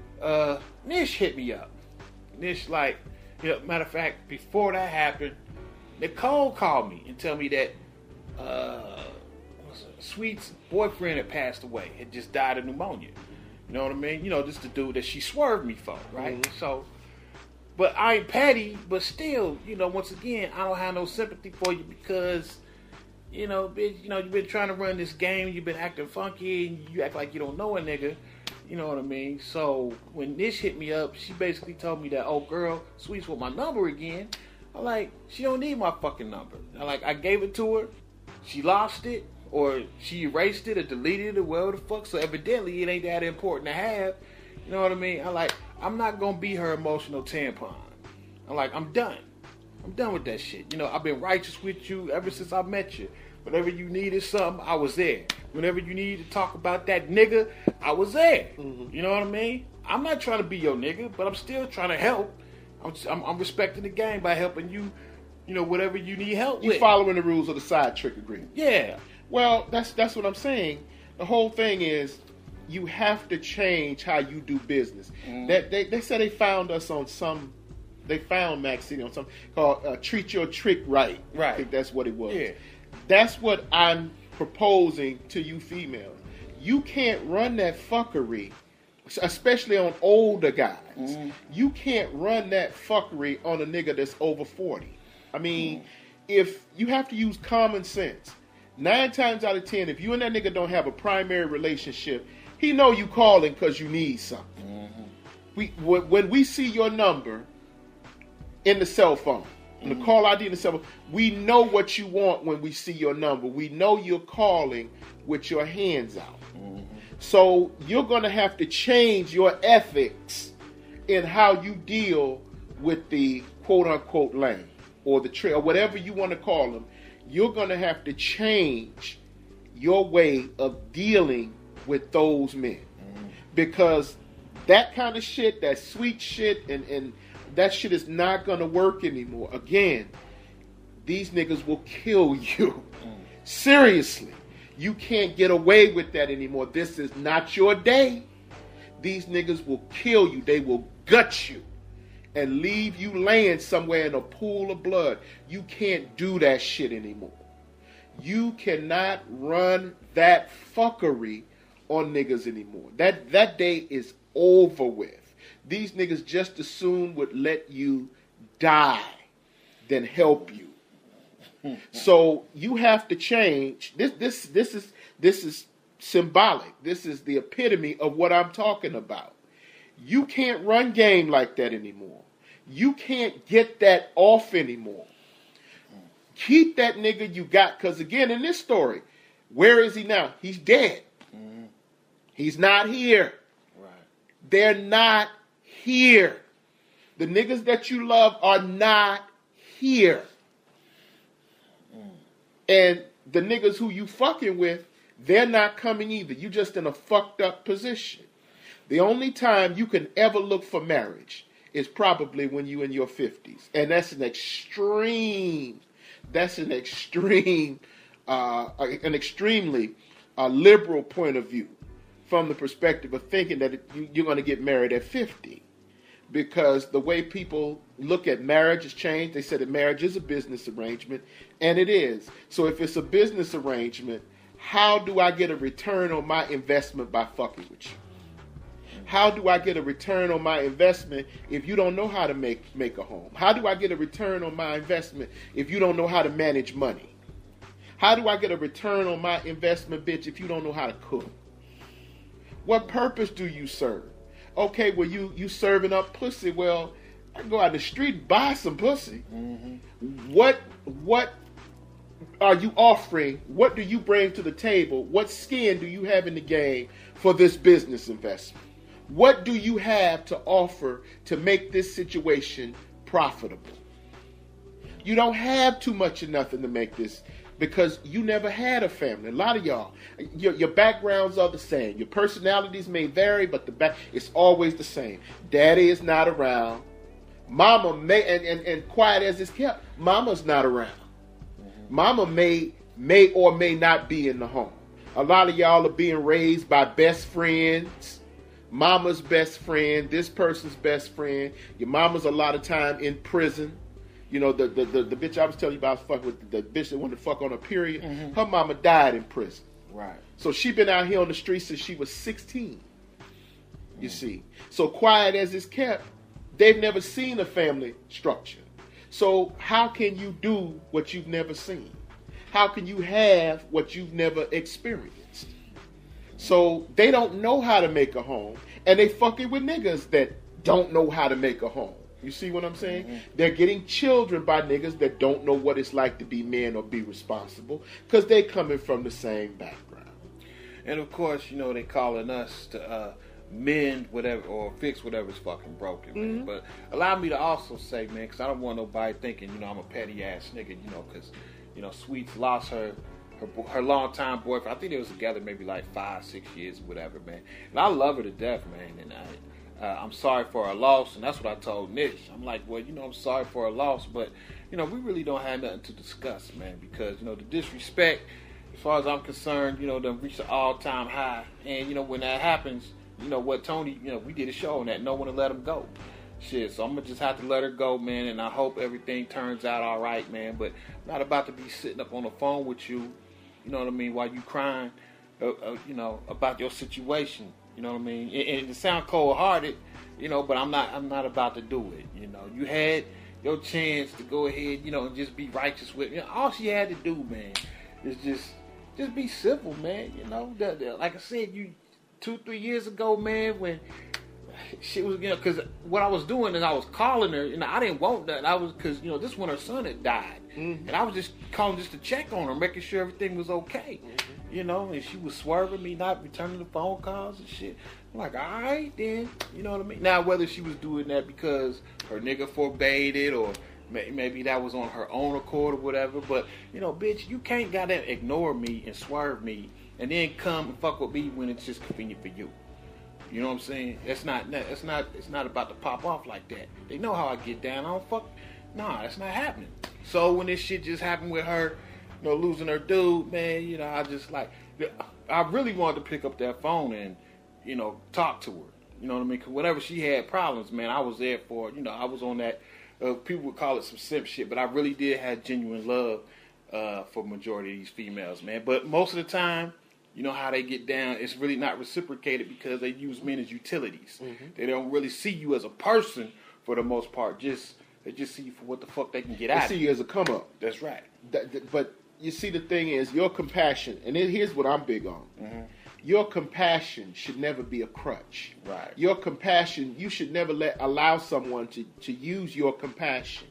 Nish hit me up. Nish, like, you know, matter of fact, before that happened, Nicole called me and tell me that Sweet's boyfriend had passed away, had just died of pneumonia. You know what I mean? You know, this the dude that she swerved me for, right? Mm-hmm. So, but I ain't petty, but still, you know, once again, I don't have no sympathy for you because, you know, bitch, you know, you've been trying to run this game, you've been acting funky, and you act like you don't know a nigga. You know what I mean? So when Nish hit me up, she basically told me that, oh girl, Sweet's with my number again. I'm like, she don't need my fucking number. I gave it to her, she lost it, or she erased it or deleted it or whatever the fuck. So evidently it ain't that important to have. You know what I mean? I'm not gonna be her emotional tampon. I'm done. I'm done with that shit. You know, I've been righteous with you ever since I met you. Whenever you needed something, I was there. Whenever you needed to talk about that nigga, I was there. Mm-hmm. You know what I mean? I'm not trying to be your nigga, but I'm still trying to help. I'm respecting the game by helping you, you know, whatever you need help with. You following the rules of the side trick agreement. Yeah. Well, that's what I'm saying. The whole thing is you have to change how you do business. That they said they found us on some. They found Mac City on something called Treat Your Trick Right. Right. I think that's what it was. Yeah. That's what I'm proposing to you females. You can't run that fuckery, especially on older guys. You can't run that fuckery on a nigga that's over 40. I mean, if you have to use common sense, 9 times out of 10, if you and that nigga don't have a primary relationship, he know you calling because you need something. When we see your number in the cell phone, in the call ID in the cell phone, we know what you want when we see your number. We know you're calling with your hands out. So you're going to have to change your ethics in how you deal with the quote-unquote lane or the trail, or whatever you want to call them. You're going to have to change your way of dealing with those men. Because that kind of shit, that sweet shit, and that shit is not going to work anymore. Again, these niggas will kill you. Seriously. You can't get away with that anymore. This is not your day. These niggas will kill you. They will gut you and leave you laying somewhere in a pool of blood. You can't do that shit anymore. You cannot run that fuckery on niggas anymore. That day is over with. These niggas just as soon would let you die than help you. So you have to change. This is symbolic. This is the epitome of what I'm talking about. You can't run game like that anymore. You can't get that off anymore. Keep that nigga you got, because again, in this story, where is he now? He's dead. He's not here. Right. They're not here. The niggas that you love are not here. And the niggas who you fucking with, they're not coming either. You just in a fucked up position. The only time you can ever look for marriage is probably when you in your 50s. And that's an extremely liberal point of view from the perspective of thinking that you're going to get married at 50. Because the way people look at marriage has changed. They said that marriage is a business arrangement, and it is. So if it's a business arrangement, how do I get a return on my investment by fucking with you? How do I get a return on my investment if you don't know how to make a home? How do I get a return on my investment if you don't know how to manage money? How do I get a return on my investment, bitch, if you don't know how to cook? What purpose do you serve? Okay, well, you serving up pussy. Well, I go out in the street and buy some pussy. What are you offering? What do you bring to the table? What skin do you have in the game for this business investment? What do you have to offer to make this situation profitable? You don't have too much of nothing to make this, because you never had a family. A lot of y'all, your backgrounds are the same. Your personalities may vary, but it's always the same. Daddy is not around. Mama may, and quiet as it's kept, mama's not around. Mama may or may not be in the home. A lot of y'all are being raised by best friends. Mama's best friend, this person's best friend. Your mama's a lot of time in prison. You know, the bitch I was telling you about, fuck with the bitch that wanted to fuck on her period. Her mama died in prison. Right. So she been out here on the streets since she was 16. You see. So quiet as it's kept, they've never seen a family structure. So how can you do what you've never seen? How can you have what you've never experienced? So they don't know how to make a home, and they fucking with niggas that don't know how to make a home. You see what I'm saying? They're getting children by niggas that don't know what it's like to be men or be responsible, because they're coming from the same background. And of course, you know, they calling us to mend whatever or fix whatever's fucking broken, man. But allow me to also say, man, because I don't want nobody thinking, I'm a petty ass nigga, because, Sweets lost her longtime boyfriend. I think they was together maybe like 5-6 years or whatever, man. And I love her to death, man. And I'm sorry for her loss, and that's what I told Nish. I'm like, well, I'm sorry for her loss, but, we really don't have nothing to discuss, man, because, the disrespect, as far as I'm concerned, done reached an all-time high. And, when that happens, what, Tony, we did a show on that. No one to let him go. Shit, so I'm going to just have to let her go, man, and I hope everything turns out all right, man. But I'm not about to be sitting up on the phone with you, while you crying, about your situation. You know what I mean? And it sound cold-hearted, but I'm not about to do it. You had your chance to go ahead, and just be righteous with me. All she had to do, man, is just be civil, man. Like I said, 2-3 years ago, man, when shit was, because what I was doing is I was calling her, I didn't want that. I was, because, this when her son had died. And I was just calling just to check on her, making sure everything was okay. And she was swerving me, not returning the phone calls and shit. I'm like, all right, then. You know what I mean? Now, whether she was doing that because her nigga forbade it or maybe that was on her own accord or whatever. But, bitch, you can't gotta ignore me and swerve me and then come and fuck with me when it's just convenient for you. You know what I'm saying? It's not about to pop off like that. They know how I get down. I don't fuck. Nah, that's not happening. So when this shit just happened with her, losing her dude, man, I just like, I really wanted to pick up that phone and, talk to her. You know what I mean? Because whenever she had problems, man, I was there for her. I was on that, people would call it some simp shit, but I really did have genuine love for majority of these females, man. But most of the time, how they get down, it's really not reciprocated because they use men as utilities. They don't really see you as a person for the most part. They just see you for what the fuck they can get out of you. They see you as a come up. That's right. But you see, the thing is, your compassion, and here's what I'm big on. Your compassion should never be a crutch. Right. Your compassion, you should never allow someone to use your compassion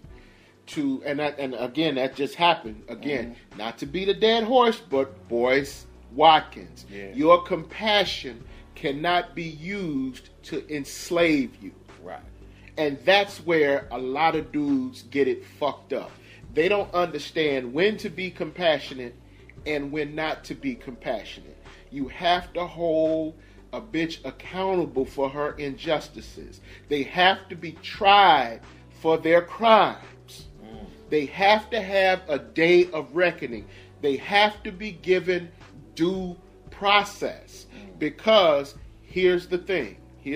to, and again, that just happened. Again, not to beat a dead horse, but Boyce Watkins. Yeah. Your compassion cannot be used to enslave you. Right. And that's where a lot of dudes get it fucked up. They don't understand when to be compassionate and when not to be compassionate. You have to hold a bitch accountable for her injustices. They have to be tried for their crimes. They have to have a day of reckoning. They have to be given due process. Because here's the thing.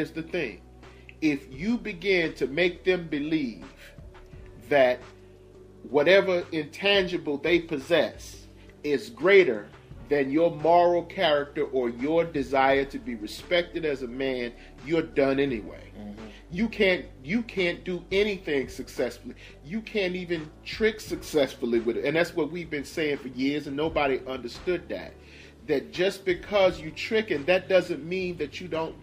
If you begin to make them believe that whatever intangible they possess is greater than your moral character or your desire to be respected as a man, you're done anyway. You can't do anything successfully. You can't even trick successfully with it. And that's what we've been saying for years, and nobody understood that. That just because you tricking, that doesn't mean that you do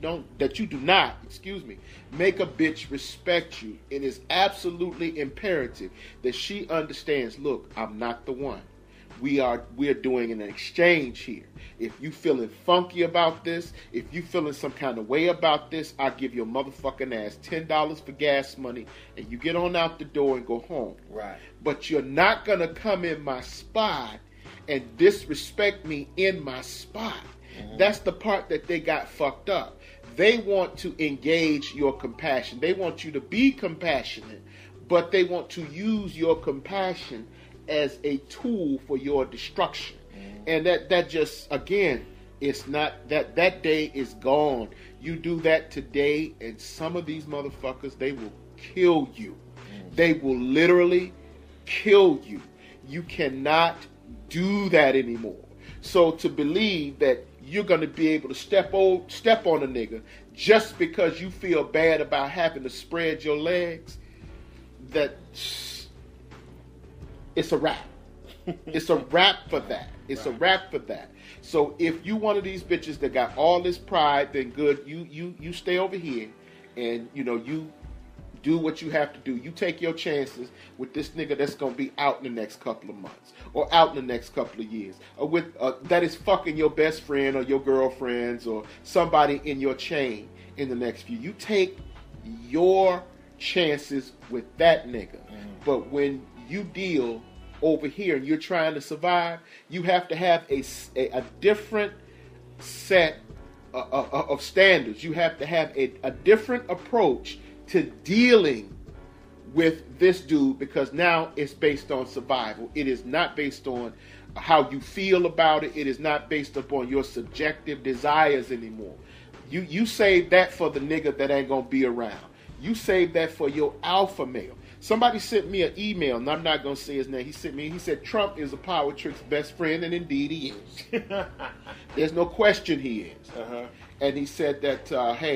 not make a bitch respect you. It is absolutely imperative that she understands, look, I'm not the one. We're doing an exchange here. If you feeling funky about this, if you feeling some kind of way about this, I'll give your motherfucking ass $10 for gas money and you get on out the door and go home. Right. But you're not gonna come in my spot and disrespect me in my spot. That's the part that they got fucked up. They want to engage your compassion. They want you to be compassionate, but they want to use your compassion as a tool for your destruction. And that just, again, it's not, that day is gone. You do that today, and some of these motherfuckers, they will kill you. They will literally kill you. You cannot do that anymore. So to believe that you're going to be able to step on a nigga just because you feel bad about having to spread your legs, that it's a wrap. It's a wrap for that. It's a wrap for that. So if you one of these bitches that got all this pride, then good. You stay over here, and you do what you have to do. You take your chances with this nigga that's gonna be out in the next couple of months, or out in the next couple of years, or with that is fucking your best friend or your girlfriends or somebody in your chain in the next few. You take your chances with that nigga. But when you deal over here and you're trying to survive, you have to have a different set of standards. You have to have a different approach to dealing with this dude, because now it's based on survival. It is not based on how you feel about it. It is not based upon your subjective desires anymore. You save that for the nigga that ain't gonna be around. You save that for your alpha male. Somebody sent me an email, and I'm not gonna say his name. He said Trump is a power trick's best friend, and indeed he is. There's no question he is. And he said that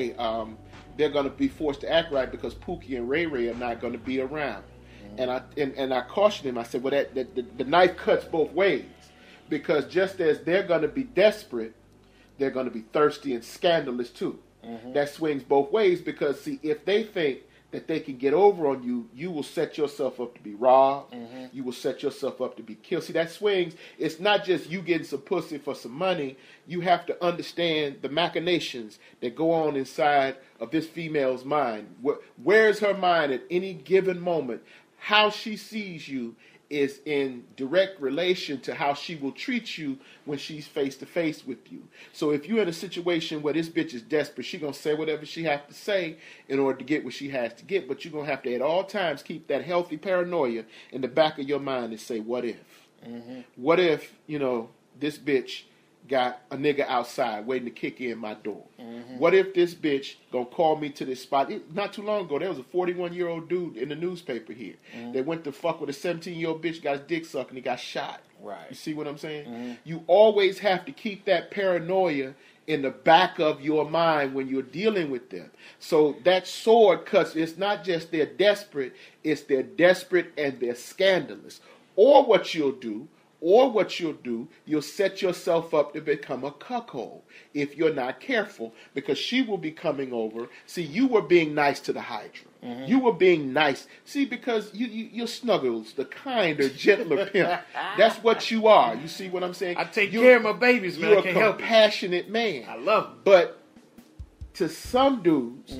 they're gonna be forced to act right because Pookie and Ray Ray are not gonna be around. And I cautioned him. I said, well, the knife cuts both ways, because just as they're gonna be desperate, they're gonna be thirsty and scandalous too. That swings both ways, because see, if they think that they can get over on you, you will set yourself up to be robbed. You will set yourself up to be killed. See, that swings. It's not just you getting some pussy for some money. You have to understand the machinations that go on inside of this female's mind. Where's her mind at any given moment? How she sees you is in direct relation to how she will treat you when she's face to face with you. So if you're in a situation where this bitch is desperate, she gonna say whatever she has to say in order to get what she has to get, but you're gonna have to at all times keep that healthy paranoia in the back of your mind and say, what if? What if, this bitch got a nigga outside waiting to kick in my door? What if this bitch gonna call me to this spot? Not too long ago, there was a 41-year-old dude in the newspaper here. They went to fuck with a 17-year-old bitch, got his dick sucked, and he got shot. Right. You see what I'm saying? You always have to keep that paranoia in the back of your mind when you're dealing with them. So that sword cuts. It's not just they're desperate, it's they're desperate and they're scandalous. Or what you'll do, you'll set yourself up to become a cuckold if you're not careful, because she will be coming over. See, you were being nice to the Hydra. You were being nice. See, because you're Snuggles, the kinder, gentler pimp. That's what you are. You see what I'm saying? I take care of my babies, man. You're a compassionate man. I love them. But to some dudes,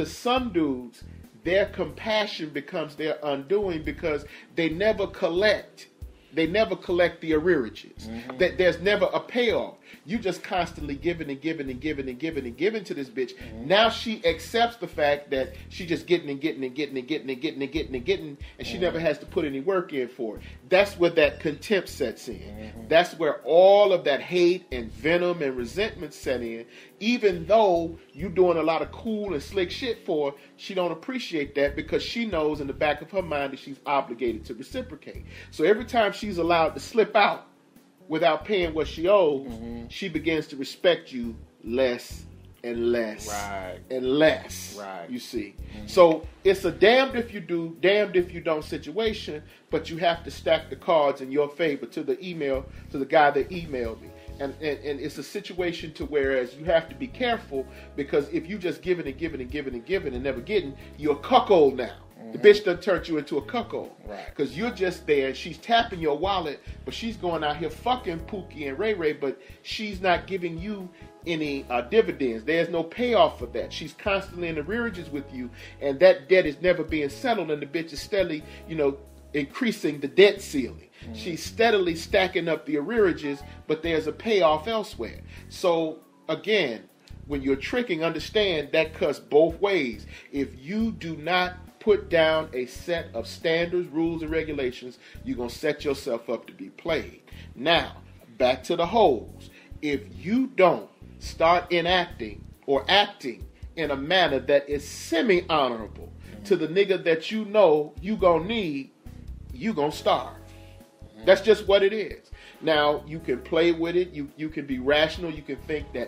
their compassion becomes their undoing, because they never collect. They never collect the arrearages. That there's never a payoff. You just constantly giving and giving and giving and giving and giving to this bitch. Now she accepts the fact that she just getting and getting and getting and getting and getting and getting and getting, and she never has to put any work in for it. That's where that contempt sets in. That's where all of that hate and venom and resentment set in. Even though you're doing a lot of cool and slick shit for her, she don't appreciate that, because she knows in the back of her mind that she's obligated to reciprocate. So every time she's allowed to slip out without paying what she owes, she begins to respect you less and less and less. You see. So it's a damned if you do, damned if you don't situation, but you have to stack the cards in your favor to the guy that emailed me. And it's a situation to whereas you have to be careful, because if you just giving and giving and giving and giving and never getting, you're a cuckold now. The bitch done turned you into a cuckold. Because you're just there, and she's tapping your wallet, but she's going out here fucking Pookie and Ray Ray, but she's not giving you any dividends. There's no payoff for that. She's constantly in arrearages with you, and that debt is never being settled, and the bitch is steadily, increasing the debt ceiling. She's steadily stacking up the arrearages, but there's a payoff elsewhere. So, again, when you're tricking, understand that cuts both ways. If you do not put down a set of standards, rules, and regulations, you're going to set yourself up to be played. Now, back to the hoes. If you don't start enacting or acting in a manner that is semi-honorable to the nigga that you know you going to need, you going to starve. That's just what it is. Now, you can play with it. You can be rational. You can think that,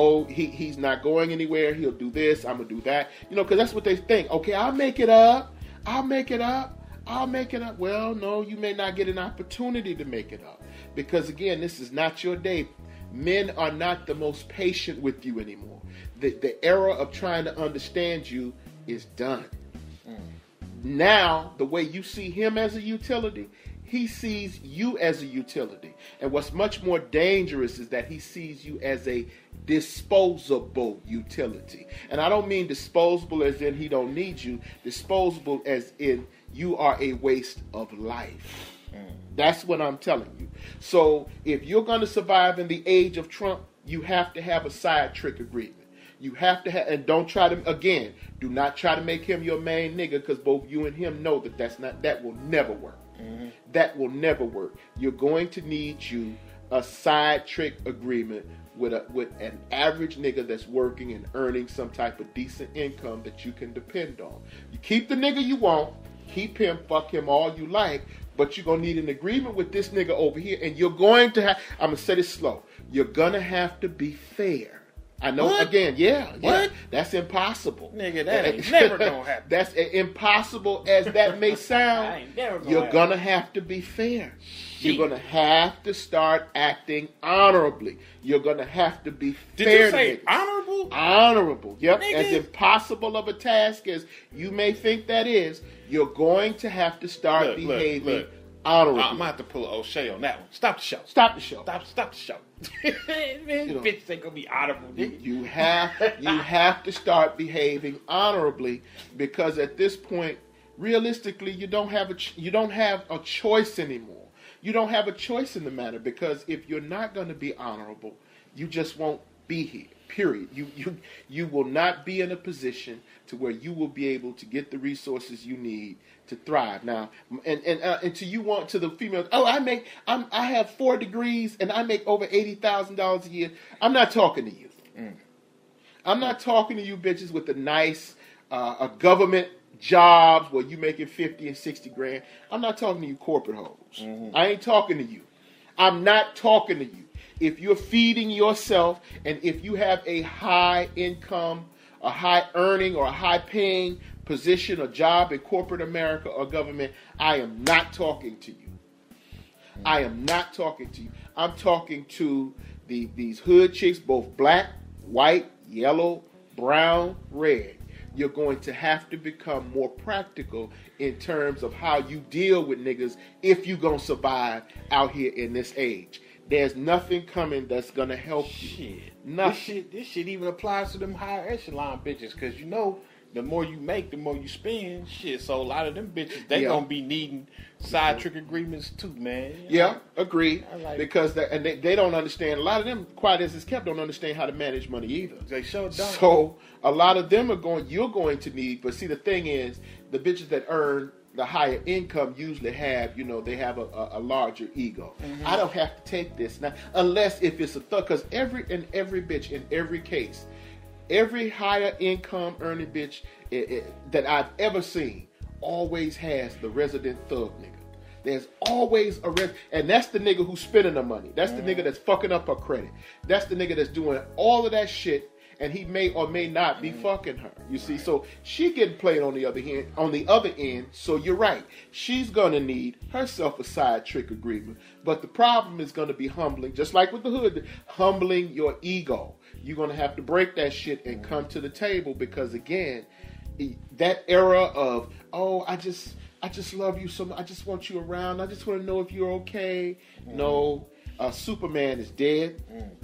he's not going anywhere. He'll do this. I'm going to do that. Because that's what they think. Okay, I'll make it up. Well, no, you may not get an opportunity to make it up. Because, again, this is not your day. Men are not the most patient with you anymore. The era of trying to understand you is done. Now, the way you see him as a utility, he sees you as a utility. And what's much more dangerous is that he sees you as a disposable utility. And I don't mean disposable as in he don't need you. Disposable as in you are a waste of life. That's what I'm telling you. So if you're going to survive in the age of Trump, you have to have a side trick agreement. You have to have, and don't try to, again, do not try to make him your main nigga, because both you and him know that will never work. Mm-hmm. That will never work. You're going to need a side trick agreement with an average nigga that's working and earning some type of decent income that you can depend on. You keep the nigga you want, keep him, fuck him all you like, but you're going to need an agreement with this nigga over here, and you're going to have, I'm going to say this slow, you're going to have to be fair. I know, what? Again, yeah, that's impossible. Nigga, that ain't never gonna happen. That's impossible as that may sound. You're gonna have to be fair. You're gonna have to start acting honorably. You're gonna have to be fair. Did you say honorable? Honorable. Yep. Nigga. As impossible of a task as you may think that is, you're going to have to start behaving honorably. I'm gonna have to pull an O'Shea on that one. Stop the show. Stop the show. Stop the show. Man, bitch ain't gonna be honorable. You have to start behaving honorably, because at this point, realistically, you don't have a choice anymore. You don't have a choice in the matter, because if you're not going to be honorable, you just won't be here. Period. You will not be in a position to where you will be able to get the resources you need to thrive. Now, and to the females, I have 4 degrees and I make over $80,000 a year. I'm not talking to you. I'm not talking to you bitches with the nice government jobs where you making 50 and 60 grand. I'm not talking to you corporate hoes. Mm-hmm. I ain't talking to you. I'm not talking to you. If you're feeding yourself, and if you have a high income, a high earning, or a high paying position or job in corporate America or government, I am not talking to you. I am not talking to you. I'm talking to these hood chicks, both black, white, yellow, brown, red. You're going to have to become more practical in terms of how you deal with niggas if you're going to survive out here in this age. There's nothing coming that's going to help you. Shit. Nothing. This shit even applies to them higher echelon bitches, because the more you make, the more you spend. Shit, so a lot of them bitches, they gonna be needing side trick agreements too, man. Agreed. Because they don't understand. A lot of them, quiet as it's kept, don't understand how to manage money either. They sure don't. So a lot of them you're going to need. But see, the thing is, the bitches that earn the higher income usually have, they have a larger ego. Mm-hmm. I don't have to take this now, unless if it's a thug. Because every bitch in every case, every higher income earning bitch that I've ever seen always has the resident thug nigga. There's always and that's the nigga who's spending the money. That's the nigga that's fucking up her credit. That's the nigga that's doing all of that shit, and he may or may not be fucking her. You see, so she getting played on the other end. So you're right. She's gonna need herself a side trick agreement. But the problem is gonna be humbling, just like with the hood, humbling your ego. You're gonna have to break that shit and come to the table, because again, that era of I just love you so much. I just want you around. I just want to know if you're okay. No, Superman is dead.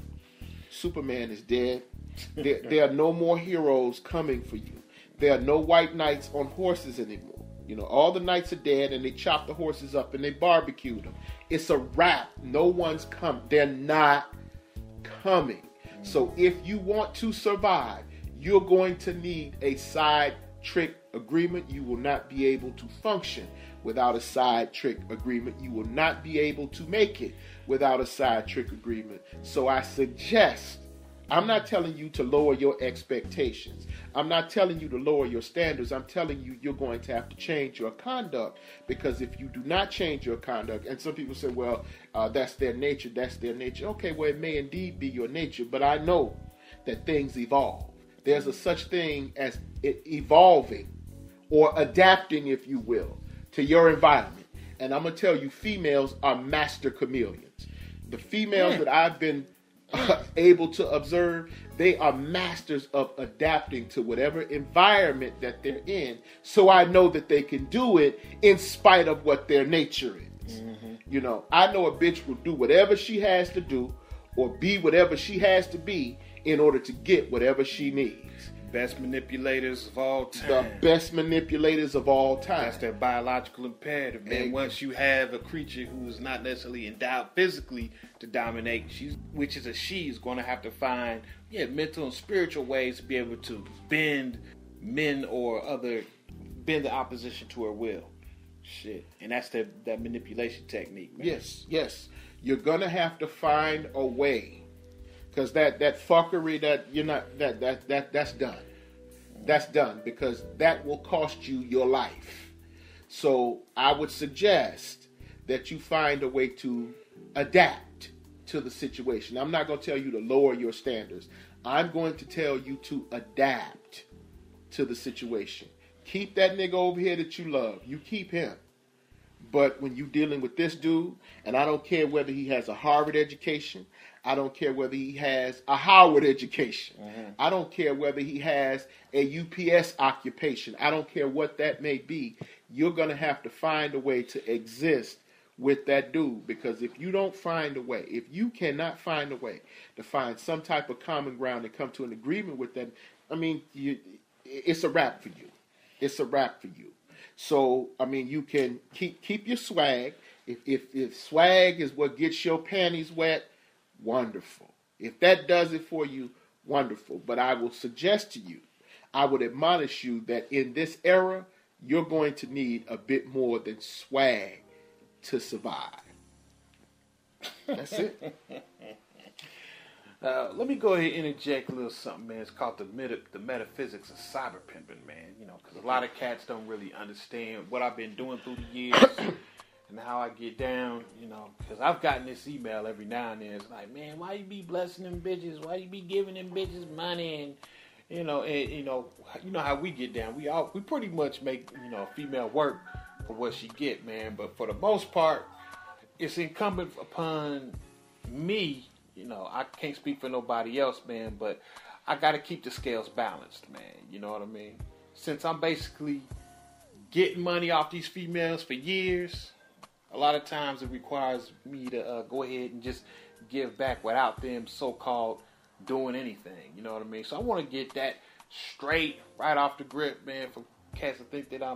Superman is dead. There are no more heroes coming for you. There are no white knights on horses anymore. All the knights are dead, and they chop the horses up and they barbecued them. It's a wrap. No one's coming. They're not coming. So if you want to survive, you're going to need a side trick agreement. You will not be able to function without a side trick agreement. You will not be able to make it without a side trick agreement. So I suggest, I'm not telling you to lower your expectations. I'm not telling you to lower your standards. I'm telling you you're going to have to change your conduct, because if you do not change your conduct, and some people say, well, that's their nature, that's their nature. Okay, well, it may indeed be your nature, but I know that things evolve. There's a such thing as it evolving or adapting, if you will, to your environment. And I'm going to tell you, females are master chameleons. The females that I've been able to observe, they are masters of adapting to whatever environment that they're in. So I know that they can do it in spite of what their nature is. Mm-hmm. You know, I know a bitch will do whatever she has to do or be whatever she has to be in order to get whatever she needs. Best manipulators of all time. The best manipulators of all time. That's their biological imperative, man. Once you have a creature who is not necessarily endowed physically to dominate, which is a she, is going to have to find mental and spiritual ways to be able to bend men or bend the opposition to her will. Shit. And that's that manipulation technique, man. Yes. You're going to have to find a way. Because that fuckery that you're not that's done. That's done because that will cost you your life. So I would suggest that you find a way to adapt to the situation. I'm not going to tell you to lower your standards. I'm going to tell you to adapt to the situation. Keep that nigga over here that you love. You keep him. But when you're dealing with this dude, and I don't care whether he has a Harvard education, I don't care whether he has a Howard education. Mm-hmm. I don't care whether he has a UPS occupation. I don't care what that may be. You're going to have to find a way to exist with that dude. Because if you don't find a way, if you cannot find a way to find some type of common ground and come to an agreement with that, I mean, it's a wrap for you. It's a wrap for you. So, I mean, you can keep your swag. If swag is what gets your panties wet, wonderful. If that does it for you, wonderful. But I will suggest to you, I would admonish you that in this era, you're going to need a bit more than swag to survive. That's it. Let me go ahead and interject a little something, man. It's called the metaphysics of cyber pimping, man. You know, because a lot of cats don't really understand what I've been doing through the years and how I get down, you know. Because I've gotten this email every now and then. It's like, man, why you be blessing them bitches? Why you be giving them bitches money? And you know how we get down. We pretty much make female work for what she get, man. But for the most part, it's incumbent upon me. You know, I can't speak for nobody else, man, but I got to keep the scales balanced, man. You know what I mean? Since I'm basically getting money off these females for years, a lot of times it requires me to go ahead and just give back without them so-called doing anything. You know what I mean? So I want to get that straight right off the grip, man, for cats to think that I'm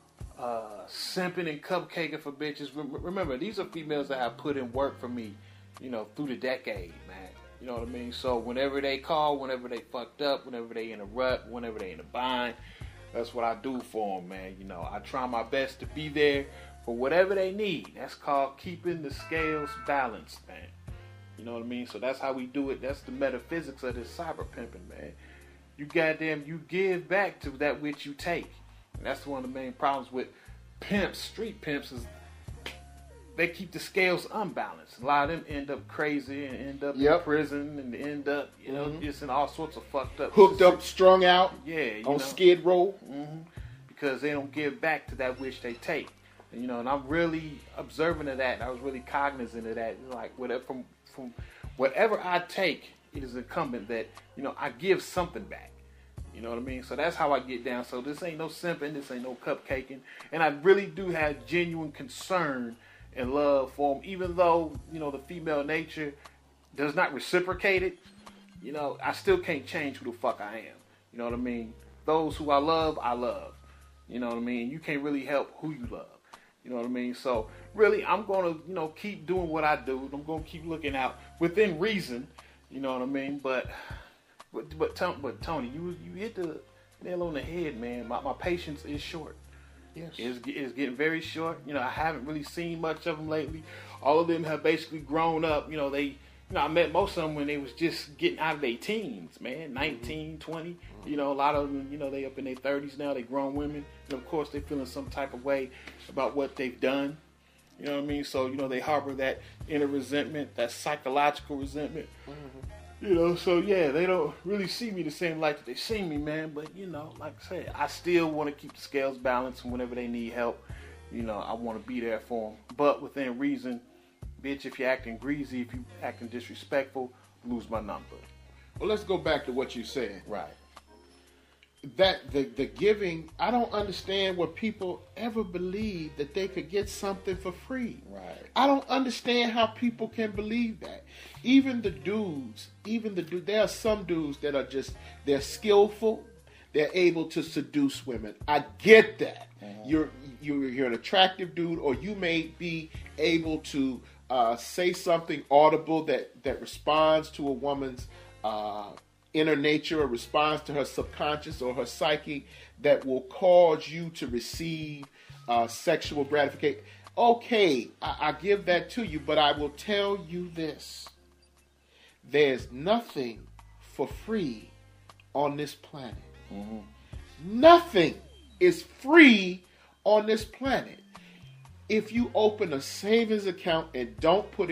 simping and cupcaking for bitches. Remember, these are females that have put in work for me, you know, through the decade, man. You know what I mean? So whenever they call, whenever they fucked up, whenever they in a rut, whenever they in a bind, that's what I do for them, man. You know, I try my best to be there for whatever they need. That's called keeping the scales balanced, man. You know what I mean? So that's how we do it. That's the metaphysics of this cyber pimping, man. You give back to that which you take. And that's one of the main problems with pimps, street pimps, is they keep the scales unbalanced. A lot of them end up crazy and end up in prison and end up, just in all sorts of fucked up. Hooked up, strung out, on Skid Row. Mm-hmm. Because they don't give back to that which they take. And I'm really observant of that. And I was really cognizant of that. Like, from whatever I take, it is incumbent that, I give something back. You know what I mean? So that's how I get down. So this ain't no simping. This ain't no cupcaking. And I really do have genuine concern and love for them, even though, the female nature does not reciprocate it. I still can't change who the fuck I am. You know what I mean? Those who I love, I love. You know what I mean? You can't really help who you love. You know what I mean? So really, I'm going to, keep doing what I do. I'm going to keep looking out within reason. You know what I mean? But Tony, you hit the nail on the head, man. My patience is short. Yes. It's getting very short. I haven't really seen much of them lately. All of them have basically grown up. I met most of them when they was just getting out of their teens, man, 19, 20. A lot of them, they up in their 30s now. They grown women. And, of course, they feeling some type of way about what they've done. You know what I mean? So, they harbor that inner resentment, that psychological resentment. Mm-hmm. So yeah, they don't really see me the same light that they see me, man. But, like I said, I still want to keep the scales balanced, and whenever they need help, I want to be there for them. But within reason, bitch, if you're acting greasy, if you're acting disrespectful, lose my number. Well, let's go back to what you said. Right. That the giving, I don't understand where people ever believe that they could get something for free. Right. I don't understand how people can believe that. Even the dudes, there are some dudes that are just, they're skillful, they're able to seduce women. I get that. Mm-hmm. You're an attractive dude, or you may be able to say something audible that responds to a woman's inner nature, or responds to her subconscious or her psyche, that will cause you to receive sexual gratification. Okay, I give that to you, but I will tell you this. There's nothing for free on this planet. Mm-hmm. Nothing is free on this planet. If you open a savings account and don't put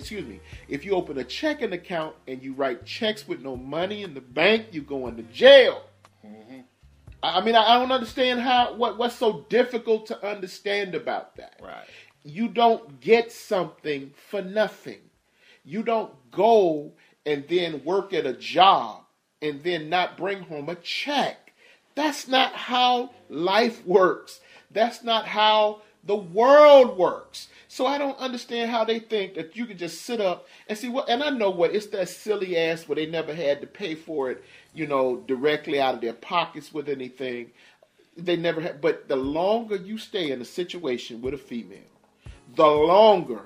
if you open a checking account and you write checks with no money in the bank, you go into jail. Mm-hmm. I mean, I don't understand what's so difficult to understand about that. Right. You don't get something for nothing. You don't go and then work at a job and then not bring home a check. That's not how life works. That's not how the world works. So I don't understand how they think that you can just sit up and see what. And I know what, it's that silly ass where they never had to pay for it, directly out of their pockets with anything. They never had. But the longer you stay in a situation with a female, the longer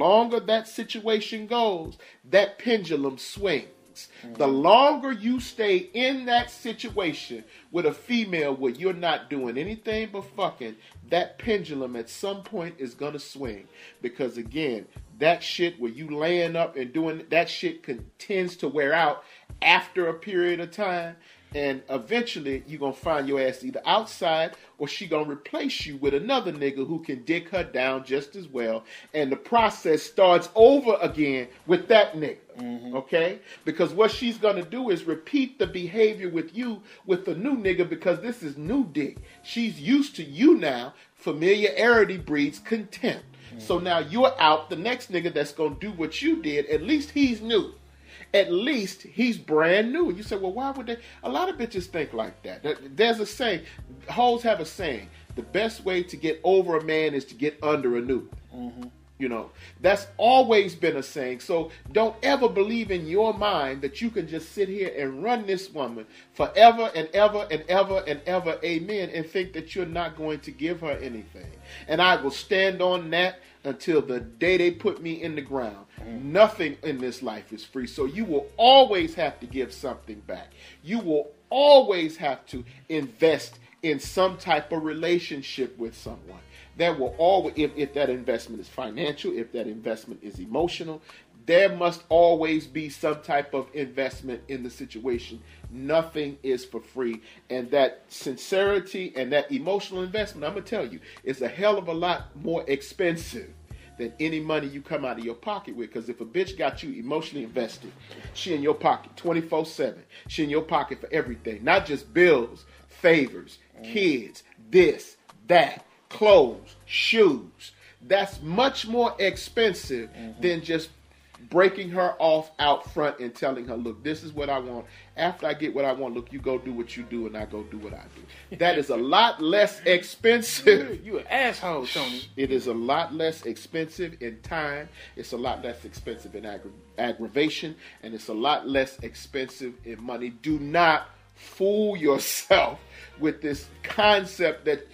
that situation goes, that pendulum swings. Mm-hmm. The longer you stay in that situation with a female where you're not doing anything but fucking, that pendulum at some point is going to swing. Because again, that shit where you laying up and doing that shit tends to wear out after a period of time. And eventually you're going to find your ass either outside, or she going to replace you with another nigga who can dick her down just as well. And the process starts over again with that nigga. Mm-hmm. Okay? Because what she's going to do is repeat the behavior with you with the new nigga, because this is new dick. She's used to you now. Familiarity breeds contempt. Mm-hmm. So now you're out. The next nigga that's going to do what you did, at least he's new. At least he's brand new. You say, well, why would they? A lot of bitches think like that. There's a saying. Hoes have a saying. The best way to get over a man is to get under a new. Mm-hmm. That's always been a saying. So don't ever believe in your mind that you can just sit here and run this woman forever and ever and ever and ever, amen, and think that you're not going to give her anything. And I will stand on that until the day they put me in the ground. Mm-hmm. Nothing in this life is free. So you will always have to give something back. You will always have to invest in some type of relationship with someone. There will always, if that investment is financial, if that investment is emotional, there must always be some type of investment in the situation. Nothing is for free. And that sincerity and that emotional investment, I'm going to tell you, is a hell of a lot more expensive than any money you come out of your pocket with. Because if a bitch got you emotionally invested, she in your pocket 24/7. She in your pocket for everything. Not just bills, favors, kids, this, that, clothes, shoes. That's much more expensive than just breaking her off out front and telling her, look, this is what I want. After I get what I want, look, you go do what you do and I go do what I do. That is a lot less expensive. You an asshole, Tony. It is a lot less expensive in time. It's a lot less expensive in aggravation. And it's a lot less expensive in money. Do not fool yourself with this concept that,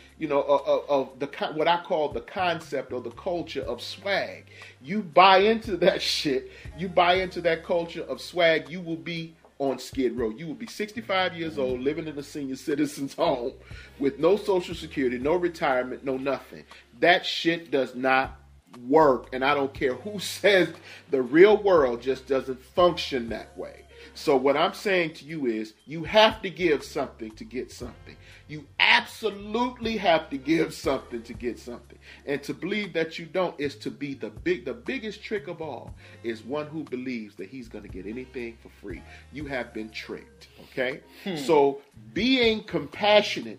of what I call the concept or the culture of swag. You buy into that shit. You buy into that culture of swag. You will be on Skid Row. You will be 65 years old, living in a senior citizen's home with no social security, no retirement, no nothing. That shit does not work. And I don't care who says the real world just doesn't function that way. So what I'm saying to you is you have to give something to get something. You absolutely have to give something to get something. And to believe that you don't is to be the biggest trick of all is one who believes that he's going to get anything for free. You have been tricked, okay? So being compassionate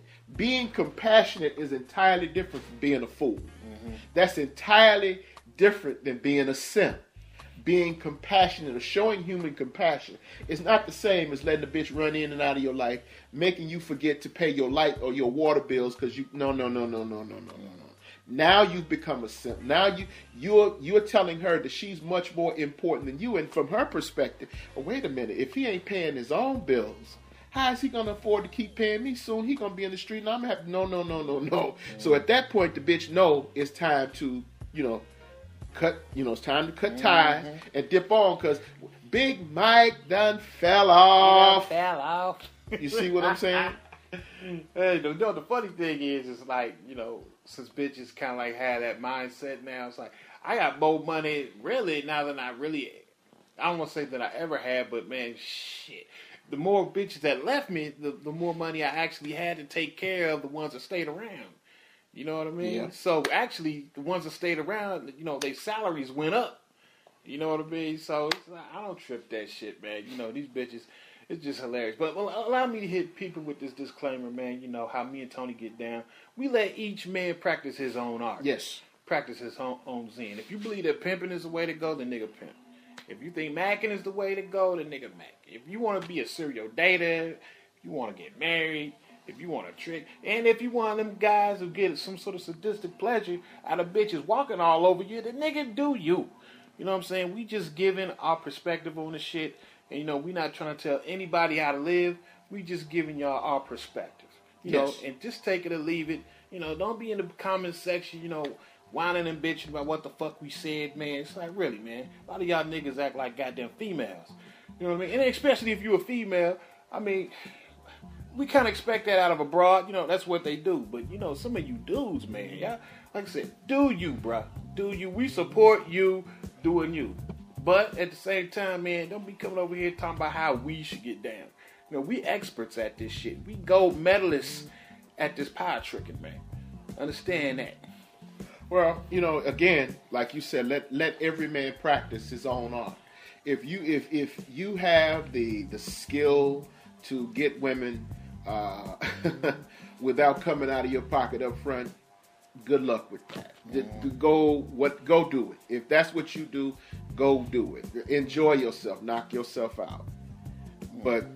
is entirely different from being a fool. Mm-hmm. That's entirely different than being a simp. being compassionate or showing human compassion is not the same as letting a bitch run in and out of your life, making you forget to pay your light or your water bills because you no. Now you've become a simp. Now you're telling her that she's much more important than you, and from her perspective, well, wait a minute, if he ain't paying his own bills, how is he gonna afford to keep paying me? Soon he gonna be in the street, and I'm gonna have no. So at that point, the bitch know it's time to cut. It's time to cut ties and dip on because Big Mike done fell off. You see what I'm saying? Hey, the funny thing is like, since bitches kind of like have that mindset now, it's like, I got more money really now than I don't want to say that I ever had, but man, shit. The more bitches that left me, the more money I actually had to take care of the ones that stayed around. You know what I mean? Yeah. So actually, the ones that stayed around, their salaries went up. You know what I mean? So it's like, I don't trip that shit, man. These bitches, it's just hilarious. But allow me to hit people with this disclaimer, man. You know how me and Tony get down. We let each man practice his own art. Yes. Practice his own zen. If you believe that pimping is the way to go, then nigga pimp. If you think macking is the way to go, then nigga mac. If you want to be a serial dater, if you want to get married, if you want to trick, and if you one of them guys who get some sort of sadistic pleasure out of bitches walking all over you, then nigga do you. You know what I'm saying? We just giving our perspective on the shit. And, we not trying to tell anybody how to live. We just giving y'all our perspective. You know, and just take it or leave it. Don't be in the comment section, whining and bitching about what the fuck we said, man. It's like, really, man. A lot of y'all niggas act like goddamn females. You know what I mean? And especially if you're a female, I mean, we kind of expect that out of a broad. That's what they do. But, some of you dudes, man, y'all, like I said, do you, bruh. Do you. We support you doing you. But at the same time, man, don't be coming over here talking about how we should get down. We experts at this shit. We gold medalists at this power tricking, man. Understand that. Well, again, like you said, let every man practice his own art. If you have the skill to get women without coming out of your pocket up front, good luck with that. Go do it. If that's what you do, go do it. Enjoy yourself. Knock yourself out. But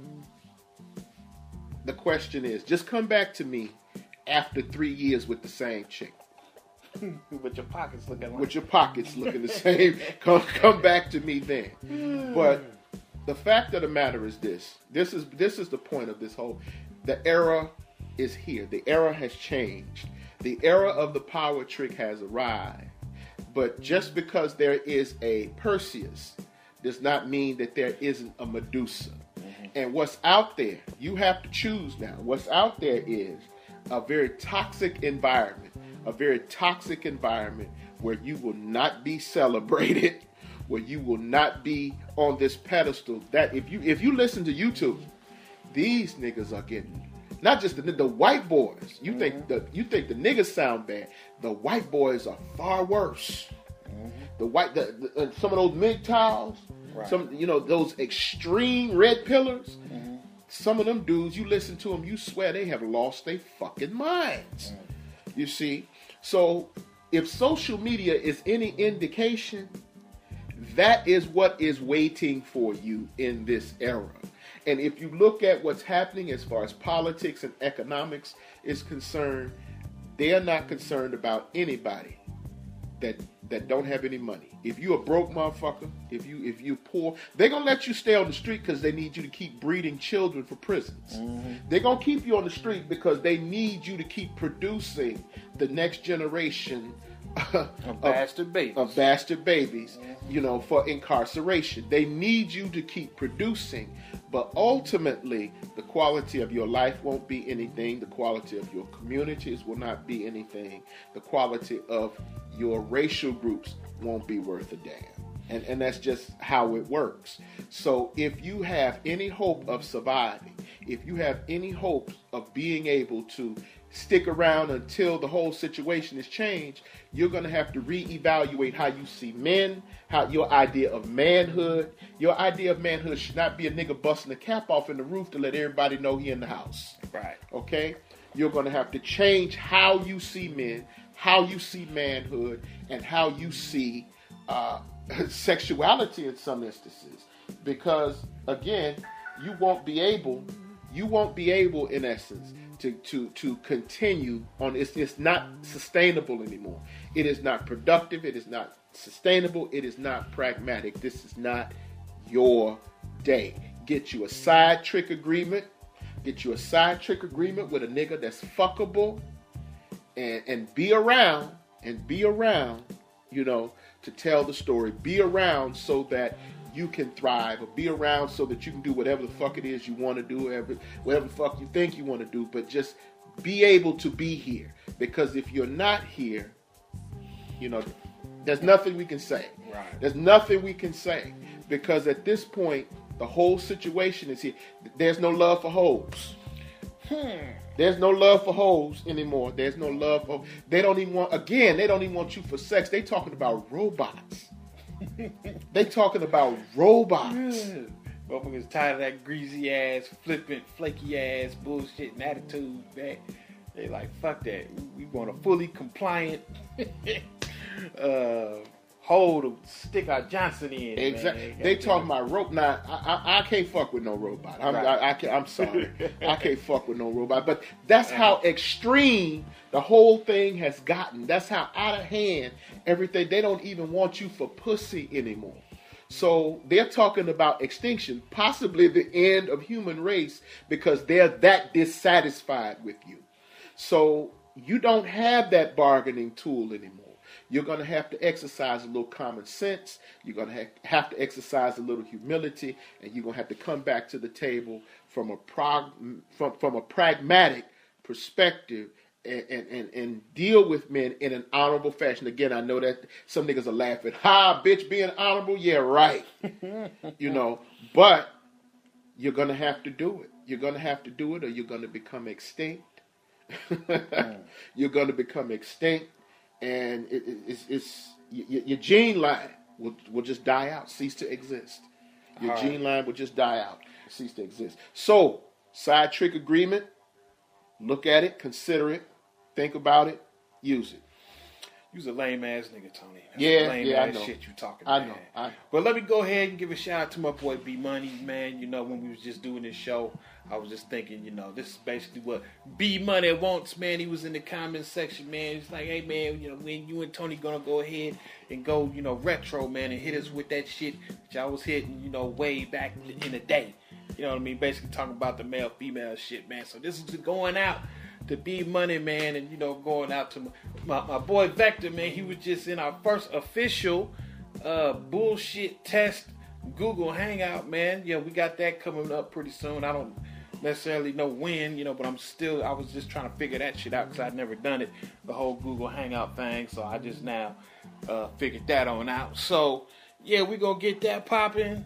the question is, just come back to me after 3 years with the same chick. With your pockets looking like. With your pockets looking the same. Come back to me then. But the fact of the matter is this. This is the point of this whole. The era is here. The era has changed. The era of the power trick has arrived. But just because there is a Perseus does not mean that there isn't a Medusa. And what's out there, you have to choose now. What's out there is a very toxic environment. A very toxic environment where you will not be celebrated, where you will not be on this pedestal. That if you listen to YouTube, these niggas are getting not just the white boys. You think the niggas sound bad. The white boys are far worse. The some of those MGTOWs, right. Some those extreme red pillars. Some of them dudes, you listen to them, you swear they have lost their fucking minds. You see? So if social media is any indication, that is what is waiting for you in this era. And if you look at what's happening as far as politics and economics is concerned, they are not concerned about anybody that don't have any money. If you a broke motherfucker, if you poor, they're gonna let you stay on the street because they need you to keep breeding children for prisons. They're gonna keep you on the street because they need you to keep producing the next generation of bastard babies, for incarceration. They need you to keep producing, but ultimately the quality of your life won't be anything. The quality of your communities will not be anything. The quality of your racial groups won't be worth a damn. And that's just how it works. So if you have any hope of surviving, if you have any hope of being able to stick around until the whole situation is changed, you're going to have to reevaluate how you see men, how your idea of manhood. Your idea of manhood should not be a nigga busting the cap off in the roof to let everybody know he in the house. Right. Okay? You're going to have to change how you see men, how you see manhood, and how you see sexuality in some instances, because again, you won't be able in essence to continue on. It's not sustainable anymore. It is not productive. It is not sustainable. It is not pragmatic. This is not your day. Get you a side trick agreement. Get you a side trick agreement with a nigga that's fuckable, and be around, you know, to tell the story. Be around so that you can thrive, or be around so that you can do whatever the fuck it is you want to do, whatever the fuck you think you want to do, but just be able to be here. Because if you're not here, you know, there's nothing we can say. Right. There's nothing we can say. Because at this point, the whole situation is here. There's no love for hoes. There's no love for hoes anymore. There's no love for... They don't even want you for sex. They talking about robots. They talking about robots. Motherfuckers tired of that greasy ass, flippant, flaky ass bullshit and attitude, man. They like, fuck that. We want a fully compliant hole to stick our Johnson in. Exactly. They talking about robot. Now, I can't fuck with no robot. I'm sorry. I can't fuck with no robot. But that's how extreme the whole thing has gotten. That's how out of hand everything. They don't even want you for pussy anymore. So they're talking about extinction, possibly the end of human race, because they're that dissatisfied with you. So you don't have that bargaining tool anymore. You're going to have to exercise a little common sense. You're going to have to exercise a little humility, and you're going to have to come back to the table from a pragmatic perspective and deal with men in an honorable fashion. Again, I know that some niggas are laughing. Ha, bitch, being honorable? Yeah, right. You know, but you're going to have to do it. You're going to have to do it, or you're going to become extinct. You're going to become extinct. And your gene line will just die out, cease to exist. Your gene line will just die out, cease to exist. So, side trick agreement, look at it, consider it, think about it, use it. You's a lame ass nigga, Tony. That's lame ass I know. Shit you talking. I man. know. But let me go ahead and give a shout out to my boy B Money, man. You know, when we was just doing this show, I was just thinking, you know, this is basically what B Money wants, man. He was in the comment section, man. He's like, hey, man, you know, when you and Tony gonna go ahead and go, you know, retro, man, and hit us with that shit that y'all was hitting, you know, way back in the day. You know what I mean? Basically talking about the male-female shit, man. So this is going out to B Money, man, and, you know, going out to my boy Vector, man. He was just in our first official bullshit test Google Hangout, man. Yeah, we got that coming up pretty soon. I don't necessarily know when, you know, but I was just trying to figure that shit out because I'd never done it, the whole Google Hangout thing, so I just now figured that on out. So, yeah, we gonna get that popping.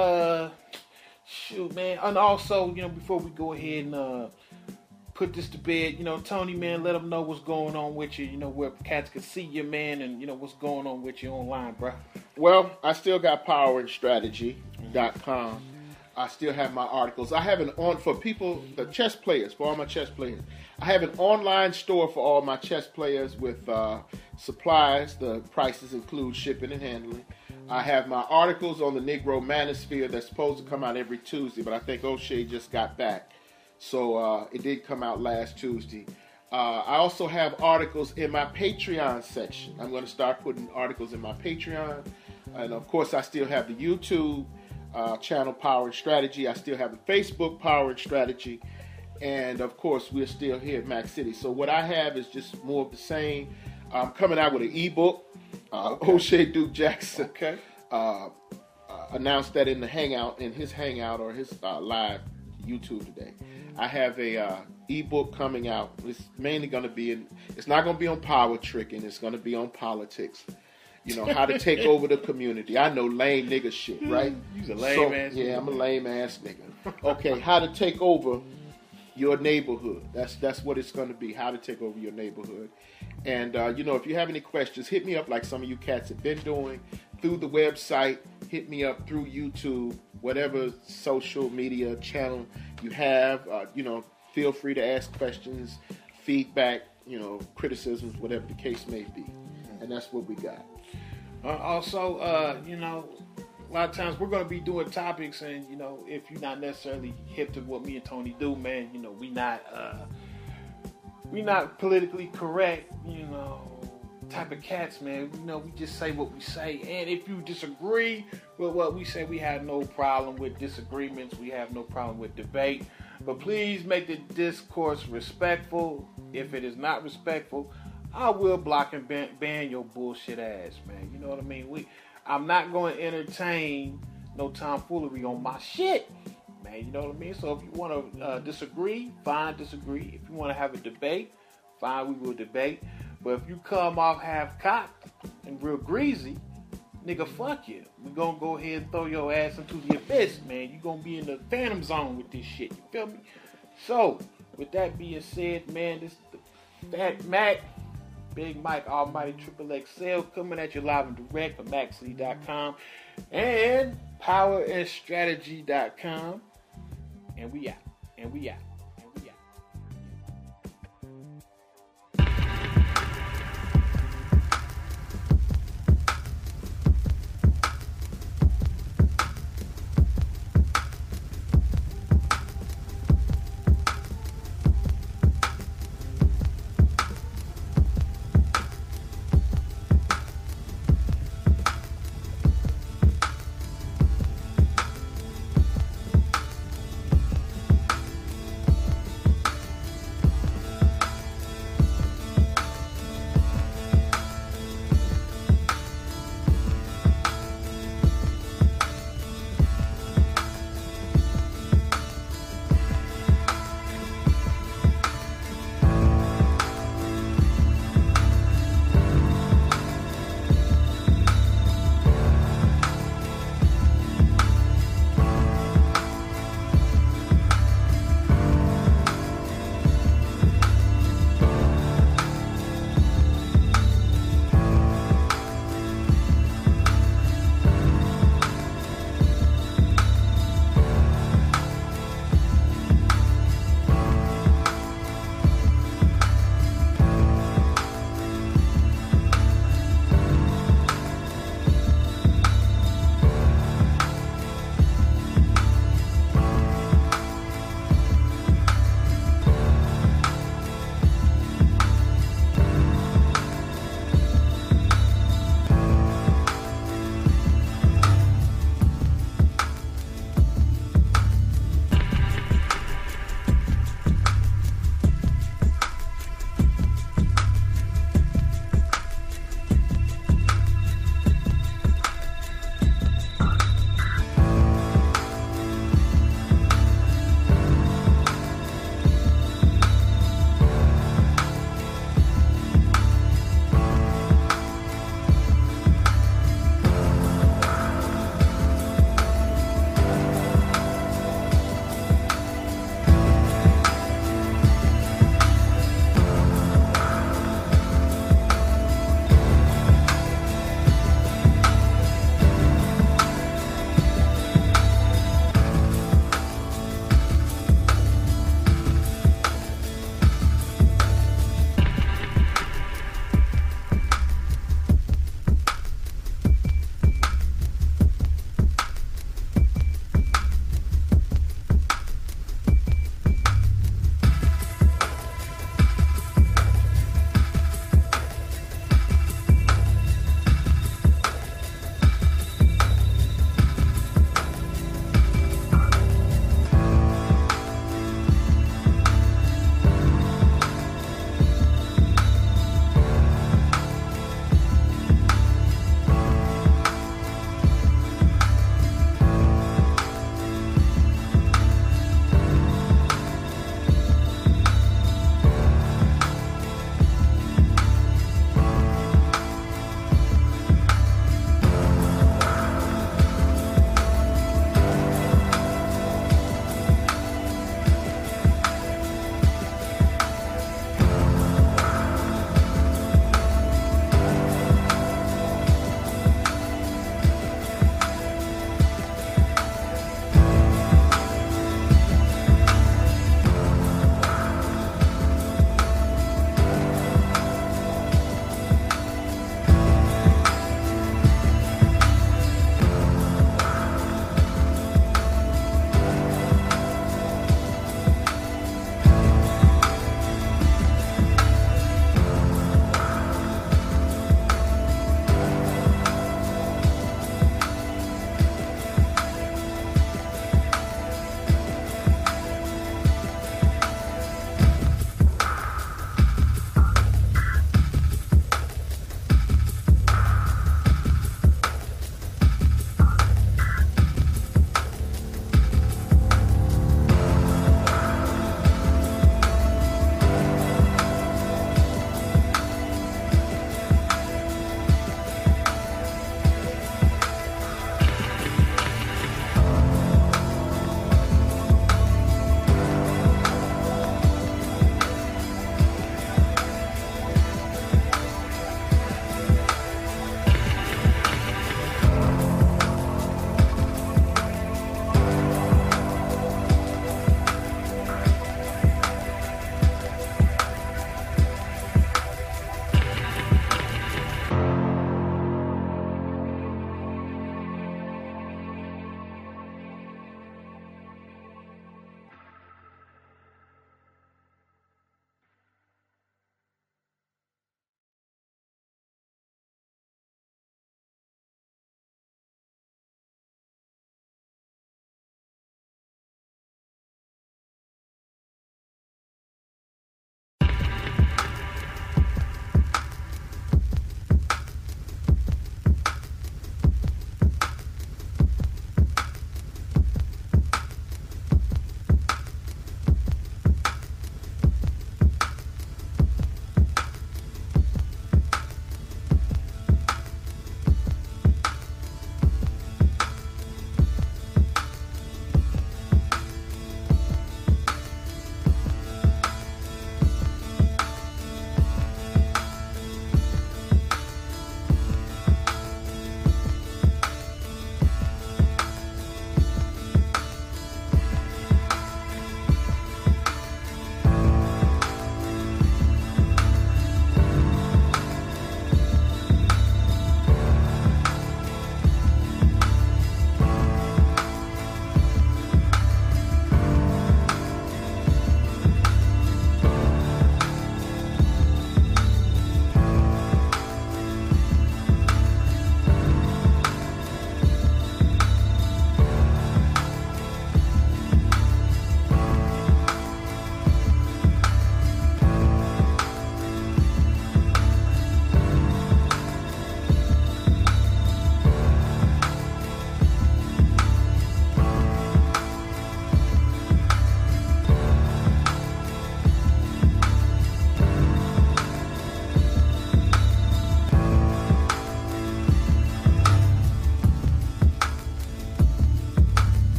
Shoot, man. And also, you know, before we go ahead and put this to bed, you know, Tony, man, let them know what's going on with you, you know, where cats can see you, man, and, you know, what's going on with you online, bro. Well, I still got powerandstrategy.com. I still have my articles. I have for people, the chess players, for all my chess players. I have an online store for all my chess players with supplies. The prices include shipping and handling. I have my articles on the Negro Manosphere that's supposed to come out every Tuesday, but I think O'Shea just got back. So it did come out last Tuesday. I also have articles in my Patreon section. I'm going to start putting articles in my Patreon. And, of course, I still have the YouTube channel Power and Strategy. I still have the Facebook Power and Strategy. And, of course, we're still here at Mac City. So what I have is just more of the same. I'm coming out with an ebook. O'Shea Duke Jackson announced that in the Hangout, in his Hangout or his live YouTube today. I have a ebook coming out. It's mainly going to be it's not going to be on power tricking. It's going to be on politics. You know, how to take over the community. I know lame nigga shit, right? You's a lame ass nigga. Yeah, I'm a lame ass nigga. Okay, how to take over your neighborhood. That's what it's going to be, how to take over your neighborhood. And, you know, if you have any questions, hit me up like some of you cats have been doing through the website. Hit me up through YouTube, whatever social media channel you have. You know, feel free to ask questions, feedback, you know, criticisms, whatever the case may be. And that's what we got. Also, you know, a lot of times we're going to be doing topics, and you know, if you're not necessarily hip to what me and Tony do, man, you know, we not politically correct, you know, type of cats, man. You know, we just say what we say, and if you disagree with what we say, we have no problem with disagreements. We have no problem with debate, but please make the discourse respectful. If it is not respectful, I will block and ban your bullshit ass, man. You know what I mean? I'm not going to entertain no tomfoolery on my shit, man. You know what I mean? So if you want to disagree, fine, disagree. If you want to have a debate, fine, we will debate. But if you come off half-cocked and real greasy, nigga, fuck you. We going to go ahead and throw your ass into the abyss, man. You going to be in the phantom zone with this shit. You feel me? So, with that being said, man, this is the Fat Mac, Big Mike, Almighty Triple XL, coming at you live and direct from MacCity.com and PowerandStrategy.com. And we out.